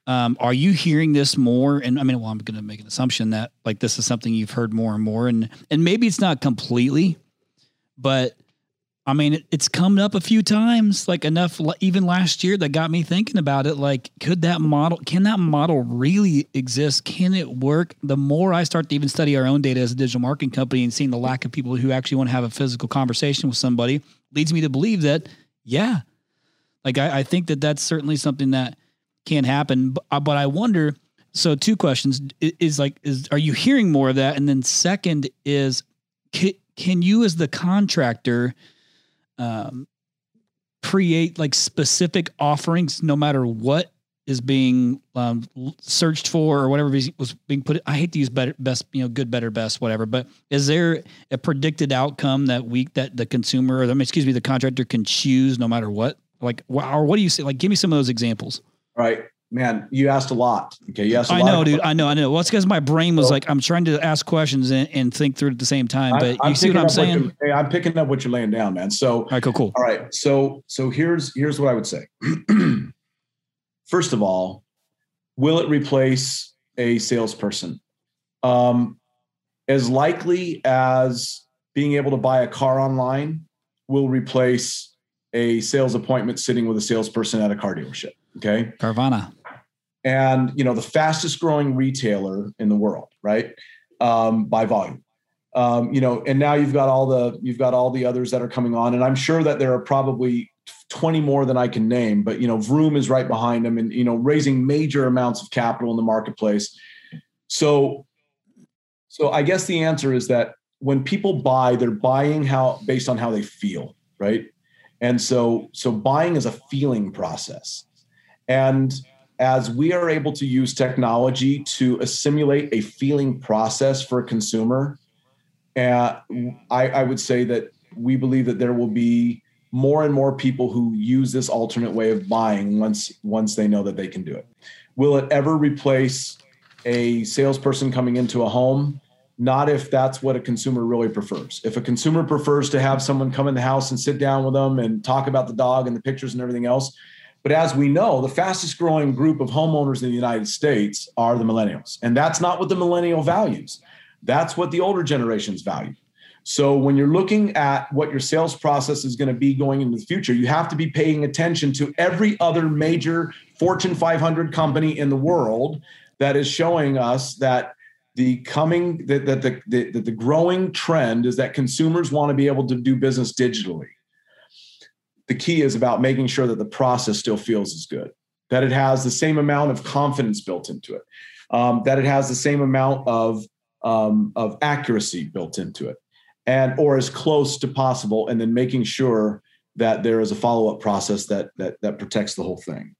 Um, are you hearing this more? And I mean, well, I'm going to make an assumption that like this is something you've heard more and more, and and maybe it's not completely, but I mean, it, it's come up a few times, like enough, even last year, that got me thinking about it. Like, could that model, can that model really exist? Can it work? The more I start to even study our own data as a digital marketing company and seeing the lack of people who actually want to have a physical conversation with somebody leads me to believe that, yeah, like I, I think that that's certainly something that can happen. But, but I wonder, so two questions is, is like, is, are you hearing more of that? And then second is, can, can you as the contractor Um, create like specific offerings, no matter what is being um, searched for or whatever was being put. I hate to use better, best, you know, good, better, best, whatever. But is there a predicted outcome that week that the consumer, or I mean, excuse me, the contractor can choose no matter what? Like, or what do you say? Like, give me some of those examples. Right. Man, you asked a lot. Okay. You asked a I lot know, of dude. I know. I know. Well, it's because my brain was so, like, I'm trying to ask questions and, and think through it at the same time. But I'm you see what I'm saying? What hey, I'm picking up what you're laying down, man. So, all right, cool, cool. All right. So, so here's, here's what I would say. First of all, will it replace a salesperson? Um, as likely as being able to buy a car online will replace a sales appointment sitting with a salesperson at a car dealership. Okay. Carvana. And, you know, the fastest growing retailer in the world, right? Um, by volume, um, you know, and now you've got all the, you've got all the others that are coming on. And I'm sure that there are probably twenty more than I can name, but, you know, Vroom is right behind them and, you know, raising major amounts of capital in the marketplace. So, so I guess the answer is that when people buy, they're buying how, based on how they feel, right? And so, so buying is a feeling process. And as we are able to use technology to assimilate a feeling process for a consumer, uh, I, I would say that we believe that there will be more and more people who use this alternate way of buying once, once they know that they can do it. Will it ever replace a salesperson coming into a home? Not if that's what a consumer really prefers. If a consumer prefers to have someone come in the house and sit down with them and talk about the dog and the pictures and everything else. But as we know, the fastest growing group of homeowners in the United States are the millennials. And that's not what the millennial values. That's what the older generations value. So when you're looking at what your sales process is going to be going into the future, you have to be paying attention to every other major Fortune five hundred company in the world that is showing us that the coming, that, that the, the, the, the growing trend is that consumers want to be able to do business digitally. The key is about making sure that the process still feels as good, that it has the same amount of confidence built into it, um, that it has the same amount of, um, of accuracy built into it, and or as close to possible, and then making sure that there is a follow-up process that that that protects the whole thing.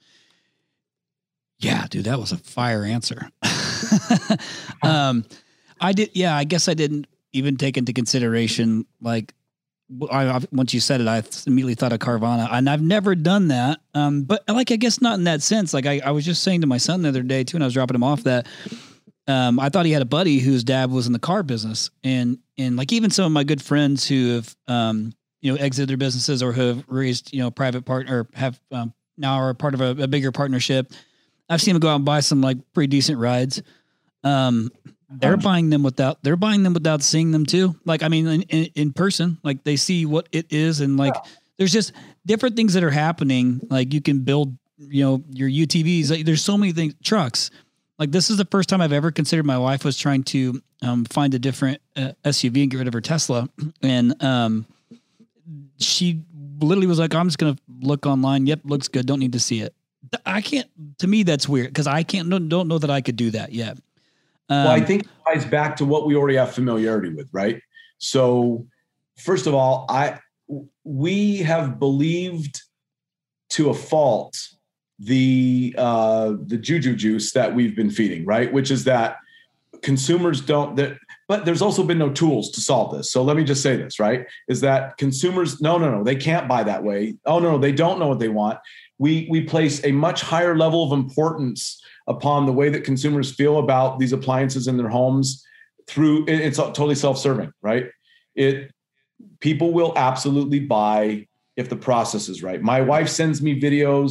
Yeah, dude, that was a fire answer. um, I did. Yeah, I guess I didn't even take into consideration like. I, I, once you said it, I immediately thought of Carvana, and I've never done that. Um, but like, I guess not in that sense. Like I, I was just saying to my son the other day too, and I was dropping him off that, um, I thought he had a buddy whose dad was in the car business, and, and like even some of my good friends who have, um, you know, exited their businesses or have raised, you know, private partner, have, um, now are part of a, a bigger partnership. I've seen them go out and buy some like pretty decent rides. Um, They're buying them without, they're buying them without seeing them too. Like, I mean, in, in, in person, like they see what it is. And like, yeah. There's just different things that are happening. Like you can build, you know, your U T Vs. Like, there's so many things, trucks. Like this is the first time I've ever considered. My wife was trying to um, find a different uh, S U V and get rid of her Tesla. And um, she literally was like, I'm just going to look online. Yep. Looks good. Don't need to see it. I can't, to me, that's weird. Cause I can't, don't, don't know that I could do that yet. Um, well, I think it ties back to what we already have familiarity with, right? So first of all, I we have believed to a fault the uh, the juju juice that we've been feeding, right? Which is that consumers don't, that, but there's also been no tools to solve this. So let me just say this, right? Is that consumers, no, no, no, they can't buy that way. Oh, no, no, they don't know what they want. We we place a much higher level of importance upon the way that consumers feel about these appliances in their homes through, it's totally self-serving, right? It, people will absolutely buy if the process is right. My wife sends me videos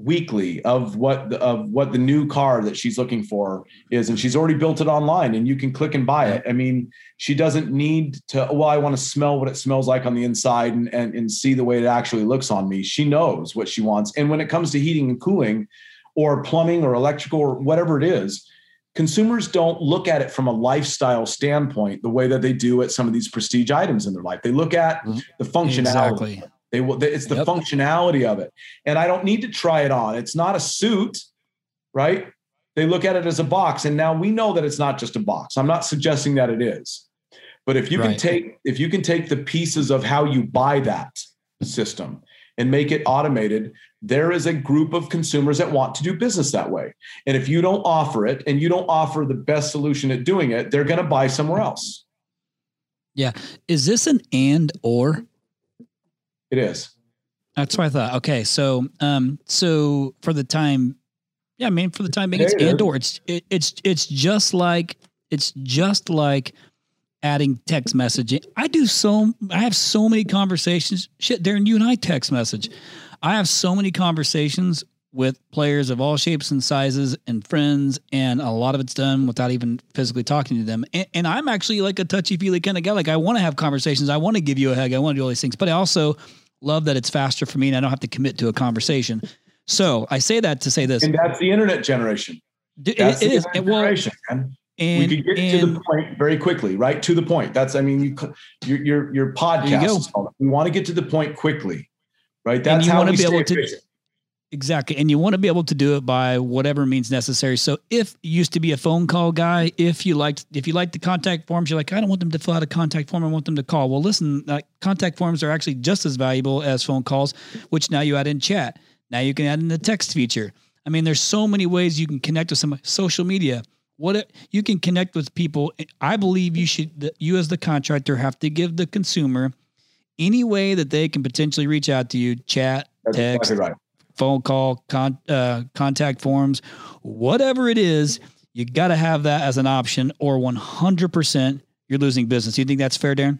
weekly of what the, of what the new car that she's looking for is, and she's already built it online, and you can click and buy it. I mean, she doesn't need to, well, I want to smell what it smells like on the inside and, and, and see the way it actually looks on me. She knows what she wants. And when it comes to heating and cooling or plumbing or electrical or whatever it is, consumers don't look at it from a lifestyle standpoint the way that they do at some of these prestige items in their life. They look at the functionality. Exactly. They will. It's the yep. functionality of it. And I don't need to try it on. It's not a suit, right? They look at it as a box. And now we know that it's not just a box. I'm not suggesting that it is. But if you right. can take, if you can take the pieces of how you buy that system and make it automated, there is a group of consumers that want to do business that way. And if you don't offer it and you don't offer the best solution at doing it, they're going to buy somewhere else. Yeah. Is this an and or? It is. That's what I thought. Okay. So, um, so for the time, yeah, I mean, for the time being, it's and or. It's, it, it's, it's just like, it's just like adding text messaging. I do so, I have so many conversations. Shit, Darren, you and I text message. I have so many conversations with players of all shapes and sizes and friends, and a lot of it's done without even physically talking to them. And, and I'm actually like a touchy-feely kind of guy. Like, I want to have conversations. I want to give you a hug. I want to do all these things. But I also love that it's faster for me and I don't have to commit to a conversation. So I say that to say this. And that's the internet generation. That's it, it the is. Internet well, generation, man. And, we could get and, to the point very quickly, right? To the point. That's, I mean, you, your, your, your podcast is called it. We want to get to the point quickly. Right. That's how we stay efficient. Exactly. And you want to be able to do it by whatever means necessary. So if you used to be a phone call guy, if you liked, if you like the contact forms, you're like, I don't want them to fill out a contact form. I want them to call. Well, listen, uh, contact forms are actually just as valuable as phone calls, which now you add in chat. Now you can add in the text feature. I mean, there's so many ways you can connect with somebody. Social media, what you can connect with people. I believe you should, you as the contractor have to give the consumer any way that they can potentially reach out to you, chat, That's text, exactly right. phone call, con, uh, contact forms, whatever it is, you got to have that as an option, or one hundred percent you're losing business. Do you think that's fair, Darren?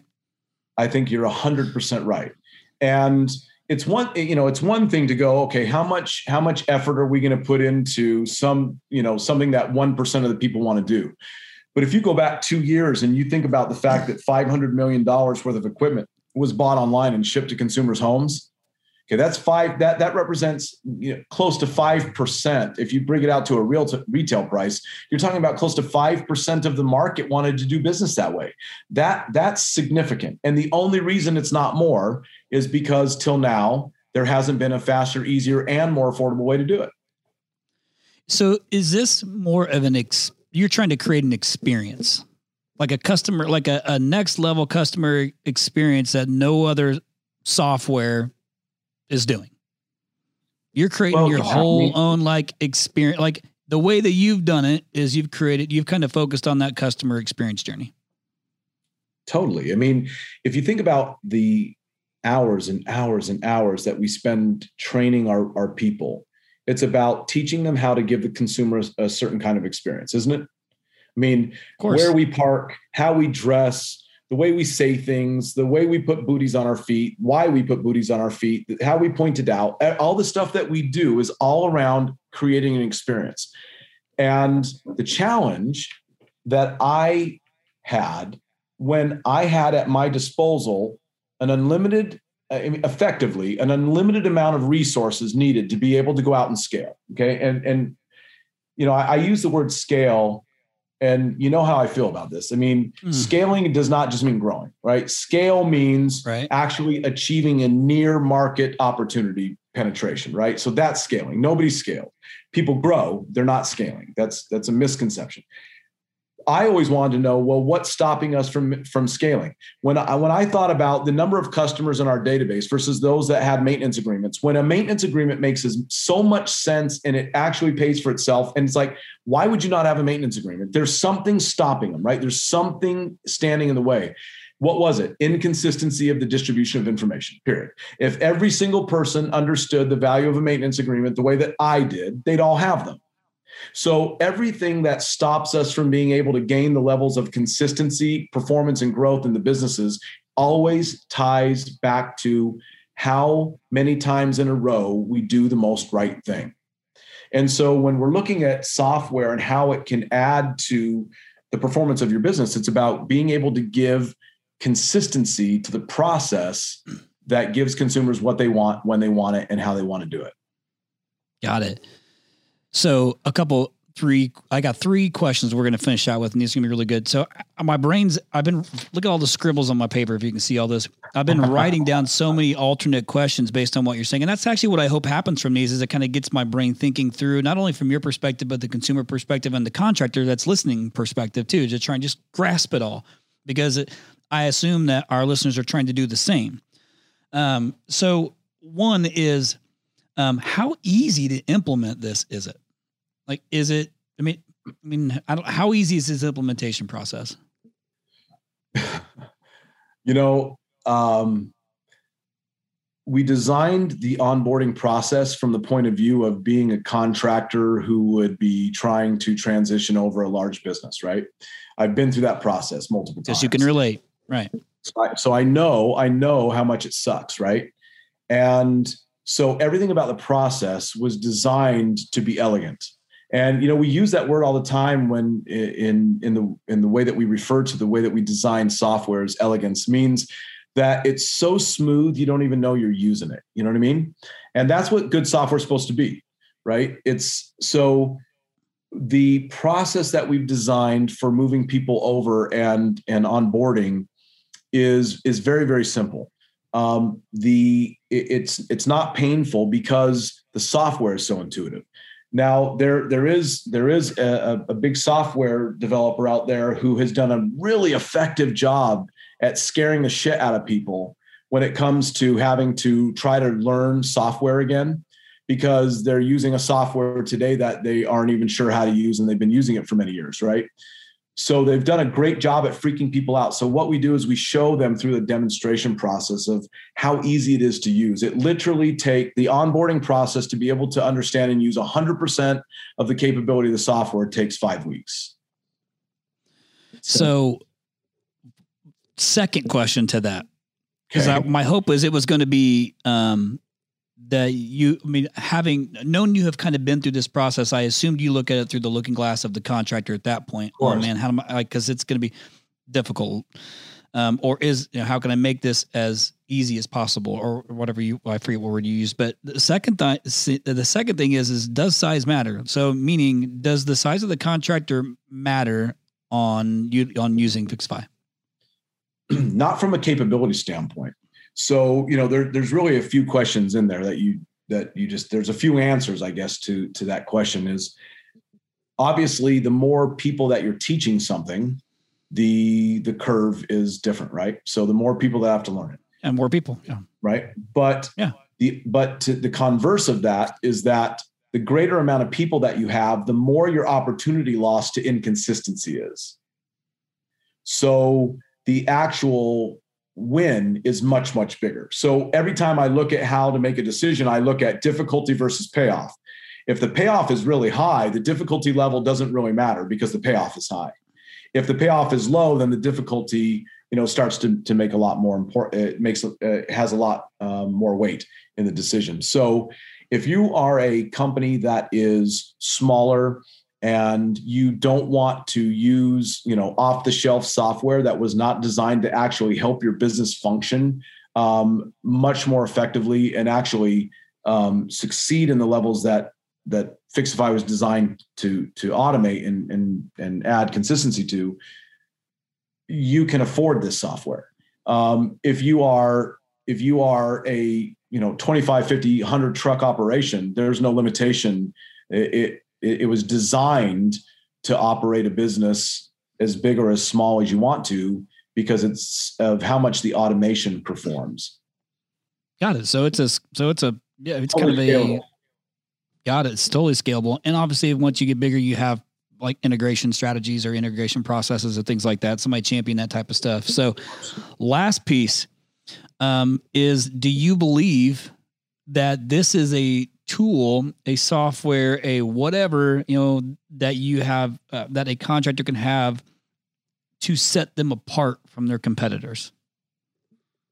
I think you're one hundred percent right. And it's one, you know, it's one thing to go, okay, how much, how much effort are we going to put into some, you know, something that one percent of the people want to do? But if you go back two years and you think about the fact that five hundred million dollars worth of equipment was bought online and shipped to consumers' homes. Okay, that's five. That that represents, you know, close to five percent. If you bring it out to a real t- retail price, you're talking about close to five percent of the market wanted to do business that way. That that's significant. And the only reason it's not more is because till now there hasn't been a faster, easier, and more affordable way to do it. So is this more of an ex? You're trying to create an experience? Like a customer, like a, a next level customer experience that no other software is doing. You're creating well, your yeah, whole I mean, own like experience. Like the way that you've done it is you've created, you've kind of focused on that customer experience journey. Totally. I mean, if you think about the hours and hours and hours that we spend training our, our people, it's about teaching them how to give the consumers a certain kind of experience, isn't it? I mean, where we park, how we dress, the way we say things, the way we put booties on our feet, why we put booties on our feet, how we point it out, all the stuff that we do is all around creating an experience. And the challenge that I had when I had at my disposal an unlimited, effectively, an unlimited amount of resources needed to be able to go out and scale. Okay. And, and you know, I, I use the word scale. And you know how I feel about this. I mean, mm. scaling does not just mean growing, right? Scale means right. actually achieving a near market opportunity penetration, right? So that's scaling. Nobody's scaled. People grow, they're not scaling. That's that's a misconception. I always wanted to know, well, what's stopping us from, from scaling? When I, when I thought about the number of customers in our database versus those that had maintenance agreements, when a maintenance agreement makes so much sense and it actually pays for itself, and it's like, why would you not have a maintenance agreement? There's something stopping them, right? There's something standing in the way. What was it? Inconsistency of the distribution of information, period. If every single person understood the value of a maintenance agreement the way that I did, they'd all have them. So everything that stops us from being able to gain the levels of consistency, performance, and growth in the businesses always ties back to how many times in a row we do the most right thing. And so when we're looking at software and how it can add to the performance of your business, it's about being able to give consistency to the process that gives consumers what they want, when they want it, and how they want to do it. Got it. So a couple, three, I got three questions we're going to finish out with, and these are going to be really good. So my brain's, I've been, look at all the scribbles on my paper, if you can see all this. I've been writing down so many alternate questions based on what you're saying. And that's actually what I hope happens from these, is it kind of gets my brain thinking through, not only from your perspective, but the consumer perspective and the contractor that's listening perspective too, to try and just grasp it all, because it, I assume that our listeners are trying to do the same. Um, so one is, um, how easy to implement this is it? Like, is it, I mean, I mean, I don't, how easy is this implementation process? You know, um, we designed the onboarding process from the point of view of being a contractor who would be trying to transition over a large business, right? I've been through that process multiple times. Yes, you can relate. Right. So I, so I know, I know how much it sucks. Right. And so everything about the process was designed to be elegant. And, you know, we use that word all the time when in, in the, in the way that we refer to the way that we design software as elegance, means that it's so smooth, you don't even know you're using it. You know what I mean? And that's what good software is supposed to be, right? It's so the process that we've designed for moving people over and, and onboarding is, is very, very simple. Um, the it, it's, it's not painful because the software is so intuitive. Now, there, there is, there is a, a big software developer out there who has done a really effective job at scaring the shit out of people when it comes to having to try to learn software again, because they're using a software today that they aren't even sure how to use, and they've been using it for many years, right? So they've done a great job at freaking people out. So what we do is we show them through the demonstration process of how easy it is to use. It literally take the onboarding process to be able to understand and use one hundred percent of the capability of the software takes five weeks. So, second question to that, because Okay. my hope is it was going to be um, that you, I mean, having known you have kind of been through this process, I assumed you look at it through the looking glass of the contractor at that point. Oh man, how do I, like, cause it's going to be difficult. Um, or is, you know, how can I make this as easy as possible, or whatever you, I forget what word you use, but the second thing, the second thing is, is does size matter? So meaning, does the size of the contractor matter on you, on using Fixify? Not from a capability standpoint. So, you know, there, there's really a few questions in there that you, that you just, there's a few answers, I guess, to, to that question. Is obviously the more people that you're teaching something, the, the curve is different, right? So the more people that have to learn it. And more people. Yeah. Right. But, yeah. the, but to the converse of that is that the greater amount of people that you have, the more your opportunity loss to inconsistency is. So the actual win is much, much bigger. So every time I look at how to make a decision, I look at difficulty versus payoff. If the payoff is really high, the difficulty level doesn't really matter because the payoff is high. If the payoff is low, then the difficulty, you know, starts to, to make a lot more important. It makes, it has a lot um, more weight in the decision. So if you are a company that is smaller and you don't want to use, you know, off-the-shelf software that was not designed to actually help your business function um, much more effectively and actually um, succeed in the levels that that Fixify was designed to to automate and and and add consistency to, you can afford this software. Um, if you are if you are a you know twenty-five, fifty, one hundred truck operation, there's no limitation. It, it It was designed to operate a business as big or as small as you want to, because it's of how much the automation performs. Got it. So it's a, so it's a, yeah, it's kind of a, got it. It's totally scalable. And obviously once you get bigger, you have like integration strategies or integration processes or things like that. Somebody champion that type of stuff. So last piece um, is, do you believe that this is a tool, a software, a whatever, you know, that you have, uh, that a contractor can have to set them apart from their competitors?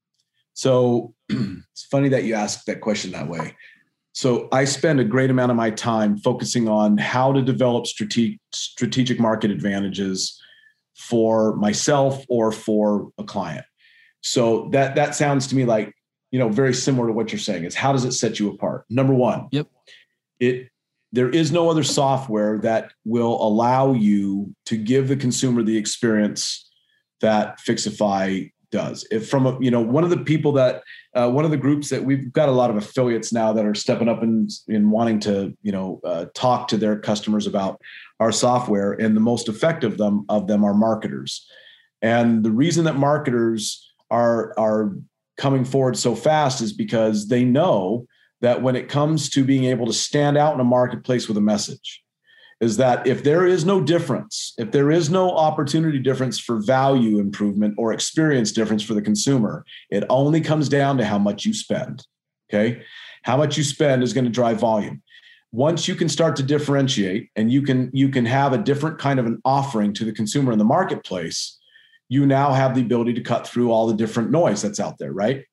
So it's funny that you asked that question that way. So I spend a great amount of my time focusing on how to develop strategic strategic market advantages for myself or for a client. So that that sounds to me like, you know, very similar to what you're saying. Is how does it set you apart? Number one, yep. It there is no other software that will allow you to give the consumer the experience that Fixify does. If from a, you know, one of the people that uh, one of the groups that we've got a lot of affiliates now that are stepping up and in, in wanting to, you know, uh, talk to their customers about our software, and the most effective of them of them are marketers. And the reason that marketers are are coming forward so fast is because they know that when it comes to being able to stand out in a marketplace with a message, is that if there is no difference, if there is no opportunity difference for value improvement or experience difference for the consumer, it only comes down to how much you spend, okay? How much you spend is going to drive volume. Once you can start to differentiate and you can, you can have a different kind of an offering to the consumer in the marketplace, you now have the ability to cut through all the different noise that's out there, right?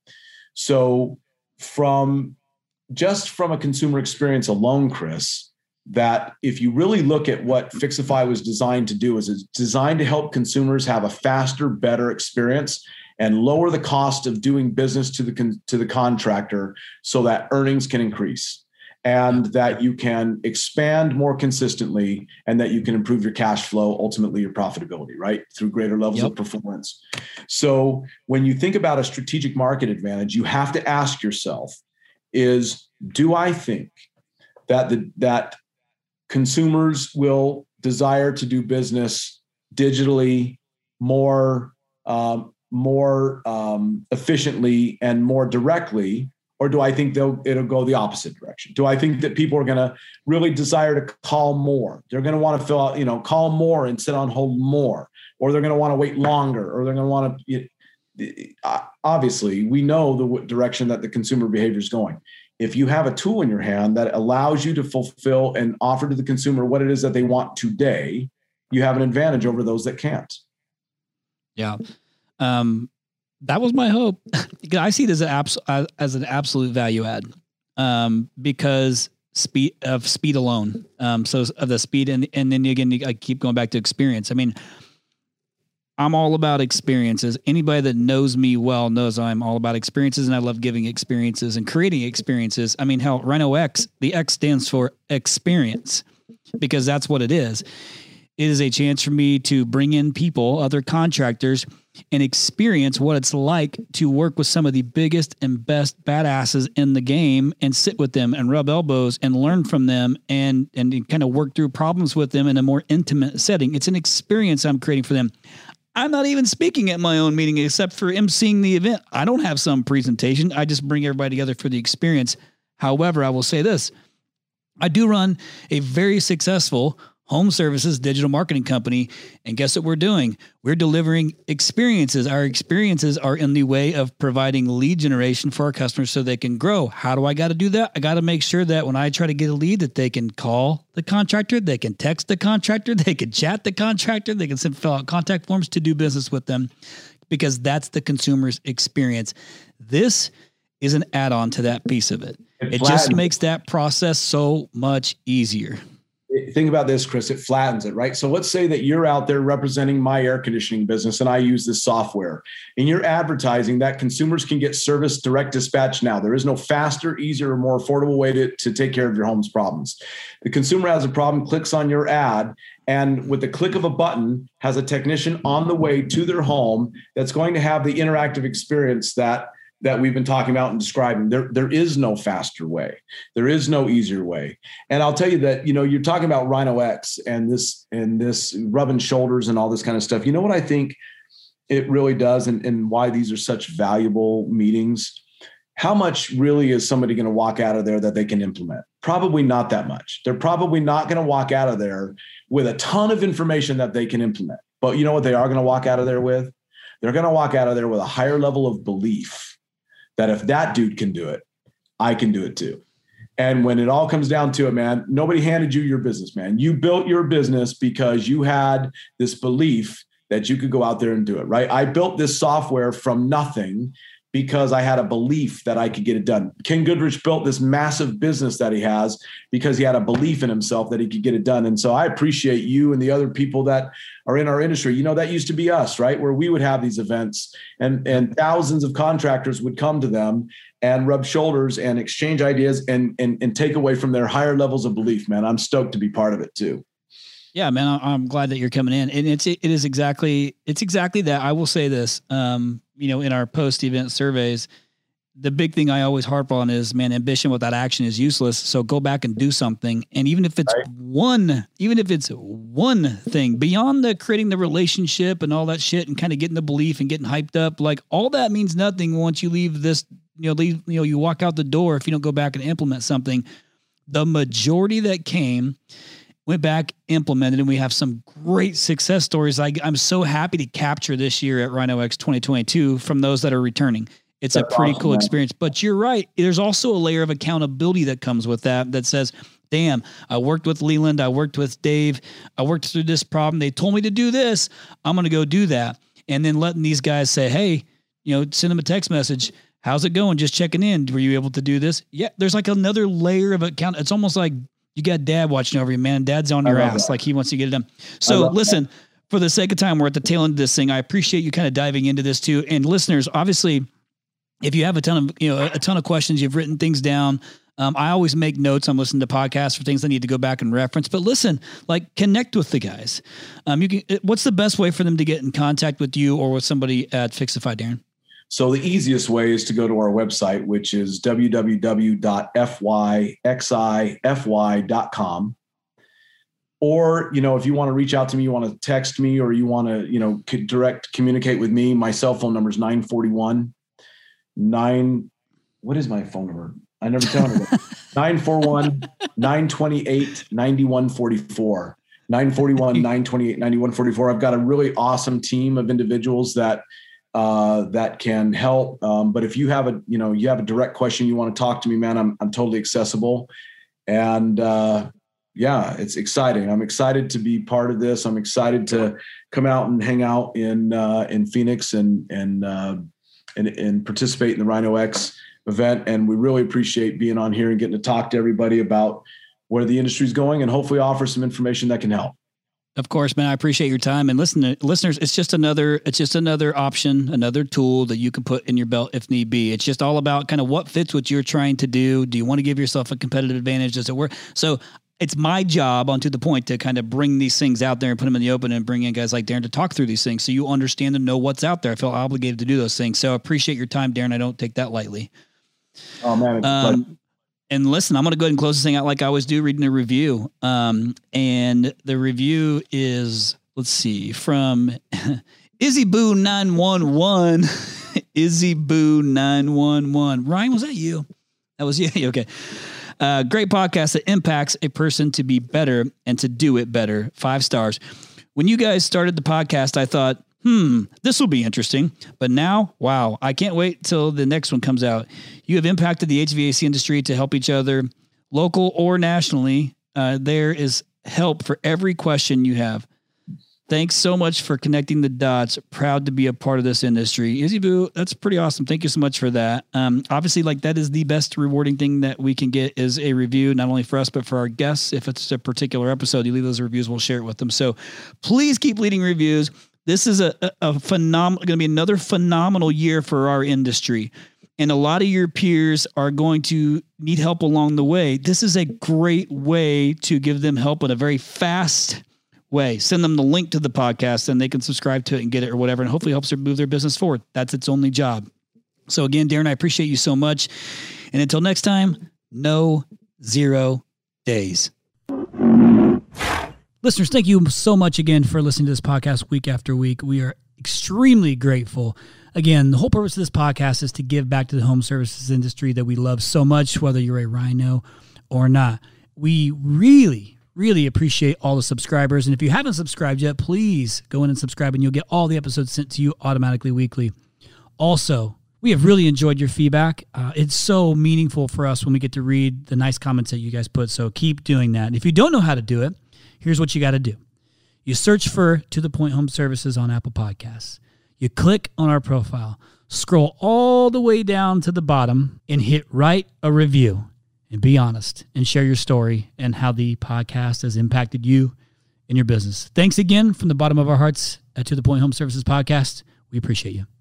So from just from a consumer experience alone, Chris, that if you really look at what Fixify was designed to do, is it's designed to help consumers have a faster, better experience and lower the cost of doing business to the con- to the contractor, so that earnings can increase and that you can expand more consistently and that you can improve your cash flow, ultimately your profitability, right? Through greater levels yep. of performance. So when you think about a strategic market advantage, you have to ask yourself is, do I think that the, that consumers will desire to do business digitally more, um, more um, efficiently and more directly, or do I think they'll it'll go the opposite direction? Do I think that people are going to really desire to call more? They're going to want to fill out, you know, call more and sit on hold more, or they're going to want to wait longer, or they're going to want to. Obviously, we know the direction that the consumer behavior is going. If you have a tool in your hand that allows you to fulfill and offer to the consumer what it is that they want today, you have an advantage over those that can't. Yeah. Um, that was my hope. I see it as an, abs- as an absolute value add um, because speed of speed alone. Um, so of the speed. And, and then again, I keep going back to experience. I mean, I'm all about experiences. Anybody that knows me well knows I'm all about experiences, and I love giving experiences and creating experiences. I mean, hell, Rhino X, the X stands for experience because that's what it is. It is a chance for me to bring in people, other contractors, and experience what it's like to work with some of the biggest and best badasses in the game and sit with them and rub elbows and learn from them and, and kind of work through problems with them in a more intimate setting. It's an experience I'm creating for them. I'm not even speaking at my own meeting except for emceeing the event. I don't have some presentation. I just bring everybody together for the experience. However, I will say this. I do run a very successful home services digital marketing company. And guess what we're doing? We're delivering experiences. Our experiences are in the way of providing lead generation for our customers so they can grow. How do I got to do that? I got to make sure that when I try to get a lead that they can call the contractor, they can text the contractor, they can chat the contractor, they can send fill out contact forms to do business with them, because that's the consumer's experience. This is an add-on to that piece of it. It, it just makes that process so much easier. Think about this, Chris, it flattens it, right? So let's say that you're out there representing my air conditioning business and I use this software and you're advertising that consumers can get service direct dispatch now. There is no faster, easier, or more affordable way to, to take care of your home's problems. The consumer has a problem, clicks on your ad, and with the click of a button has a technician on the way to their home that's going to have the interactive experience that that we've been talking about and describing. There, there is no faster way. There is no easier way. And I'll tell you that, you know, you're talking about Rhino X and this, and this rubbing shoulders and all this kind of stuff. You know what I think it really does, and, and why these are such valuable meetings? How much really is somebody going to walk out of there that they can implement? Probably not that much. They're probably not going to walk out of there with a ton of information that they can implement. But you know what they are going to walk out of there with? They're going to walk out of there with a higher level of belief that if that dude can do it, I can do it too. And when it all comes down to it, man, nobody handed you your business, man. You built your business because you had this belief that you could go out there and do it, right? I built this software from nothing because I had a belief that I could get it done. Ken Goodrich built this massive business that he has because he had a belief in himself that he could get it done. And so I appreciate you and the other people that are in our industry. You know, that used to be us, right? Where we would have these events and, and thousands of contractors would come to them and rub shoulders and exchange ideas and, and, and take away from their higher levels of belief, man. I'm stoked to be part of it too. Yeah, man, I'm glad that you're coming in. And it's, it is exactly, it's exactly that. I will say this, um, you know, in our post-event surveys, the big thing I always harp on is, man, ambition without action is useless. So go back and do something. And even if it's right. one, even if it's one thing beyond the creating the relationship and all that shit and kind of getting the belief and getting hyped up, like all that means nothing once you leave this, you know, leave, you know, you walk out the door. If you don't go back and implement something, the majority that came went back, implemented, and we have some great success stories. I, I'm so happy to capture this year at RhinoX twenty twenty-two from those that are returning. It's That's a pretty awesome, cool man. experience. But you're right. There's also a layer of accountability that comes with that, that says, damn, I worked with Leland. I worked with Dave. I worked through this problem. They told me to do this. I'm going to go do that. And then letting these guys say, hey, you know, send them a text message. How's it going? Just checking in. Were you able to do this? Yeah. There's like another layer of account. It's almost like, you got dad watching over you, man. Dad's on your ass. That. Like he wants to get it done. So listen, that. for the sake of time, we're at the tail end of this thing. I appreciate you kind of diving into this too. And listeners, obviously, if you have a ton of, you know, a ton of questions, you've written things down. Um, I always make notes. I'm listening to podcasts for things I need to go back and reference, but listen, like connect with the guys. Um, you can, what's the best way for them to get in contact with you or with somebody at Fixify, Darren? So the easiest way is to go to our website, which is w w w dot f y x i f y dot com. Or, you know, if you want to reach out to me, you want to text me, or you want to, you know, direct communicate with me, my cell phone number is nine four one, nine. What is my phone number? I never tell anyone. nine four one, nine two eight, nine one four four. nine four one, nine two eight, nine one four four. I've got a really awesome team of individuals that uh, that can help. Um, but if you have a, you know, you have a direct question, you want to talk to me, man, I'm, I'm totally accessible. And, uh, yeah, it's exciting. I'm excited to be part of this. I'm excited to come out and hang out in, uh, in Phoenix and, and, uh, and, and participate in the RhinoX event. And we really appreciate being on here and getting to talk to everybody about where the industry is going and hopefully offer some information that can help. Of course, man, I appreciate your time. And listen, to, listeners, it's just another, it's just another option, another tool that you can put in your belt if need be. It's just all about kind of what fits what you're trying to do. Do you want to give yourself a competitive advantage? Does it work? So it's my job, on to the point, to kind of bring these things out there and put them in the open and bring in guys like Darren to talk through these things so you understand and know what's out there. I feel obligated to do those things. So I appreciate your time, Darren. I don't take that lightly. Oh, man. Um, and listen, I'm going to go ahead and close this thing out like I always do, reading a review. Um, and the review is, let's see, from Izzy Boo nine one one. Izzy Boo nine one one. Ryan, was that you? That was you. Okay. Uh, great podcast that impacts a person to be better and to do it better. Five stars. When you guys started the podcast, I thought, hmm, this will be interesting. But now, wow, I can't wait till the next one comes out. You have impacted the H V A C industry to help each other, local or nationally. Uh, there is help for every question you have. Thanks so much for connecting the dots. Proud to be a part of this industry. Izzy Boo, that's pretty awesome. Thank you so much for that. Um, obviously, like that is the best rewarding thing that we can get is a review, not only for us, but for our guests. If it's a particular episode, you leave those reviews, we'll share it with them. So please keep leading reviews. This is a, a, a phenomenal, going to be another phenomenal year for our industry. And a lot of your peers are going to need help along the way. This is a great way to give them help in a very fast way. Send them the link to the podcast and they can subscribe to it and get it or whatever. And hopefully helps them move their business forward. That's its only job. So again, Darren, I appreciate you so much. And until next time, no zero days. Listeners, thank you so much again for listening to this podcast week after week. We are extremely grateful. Again, the whole purpose of this podcast is to give back to the home services industry that we love so much, whether you're a Rhino or not. We really, really appreciate all the subscribers. And if you haven't subscribed yet, please go in and subscribe and you'll get all the episodes sent to you automatically weekly. Also, we have really enjoyed your feedback. Uh, it's so meaningful for us when we get to read the nice comments that you guys put. So keep doing that. And if you don't know how to do it, here's what you got to do. You search for To The Point Home Services on Apple Podcasts. You click on our profile. scroll all the way down to the bottom and hit write a review and be honest and share your story and how the podcast has impacted you and your business. Thanks again from the bottom of our hearts at To The Point Home Services Podcast. We appreciate you.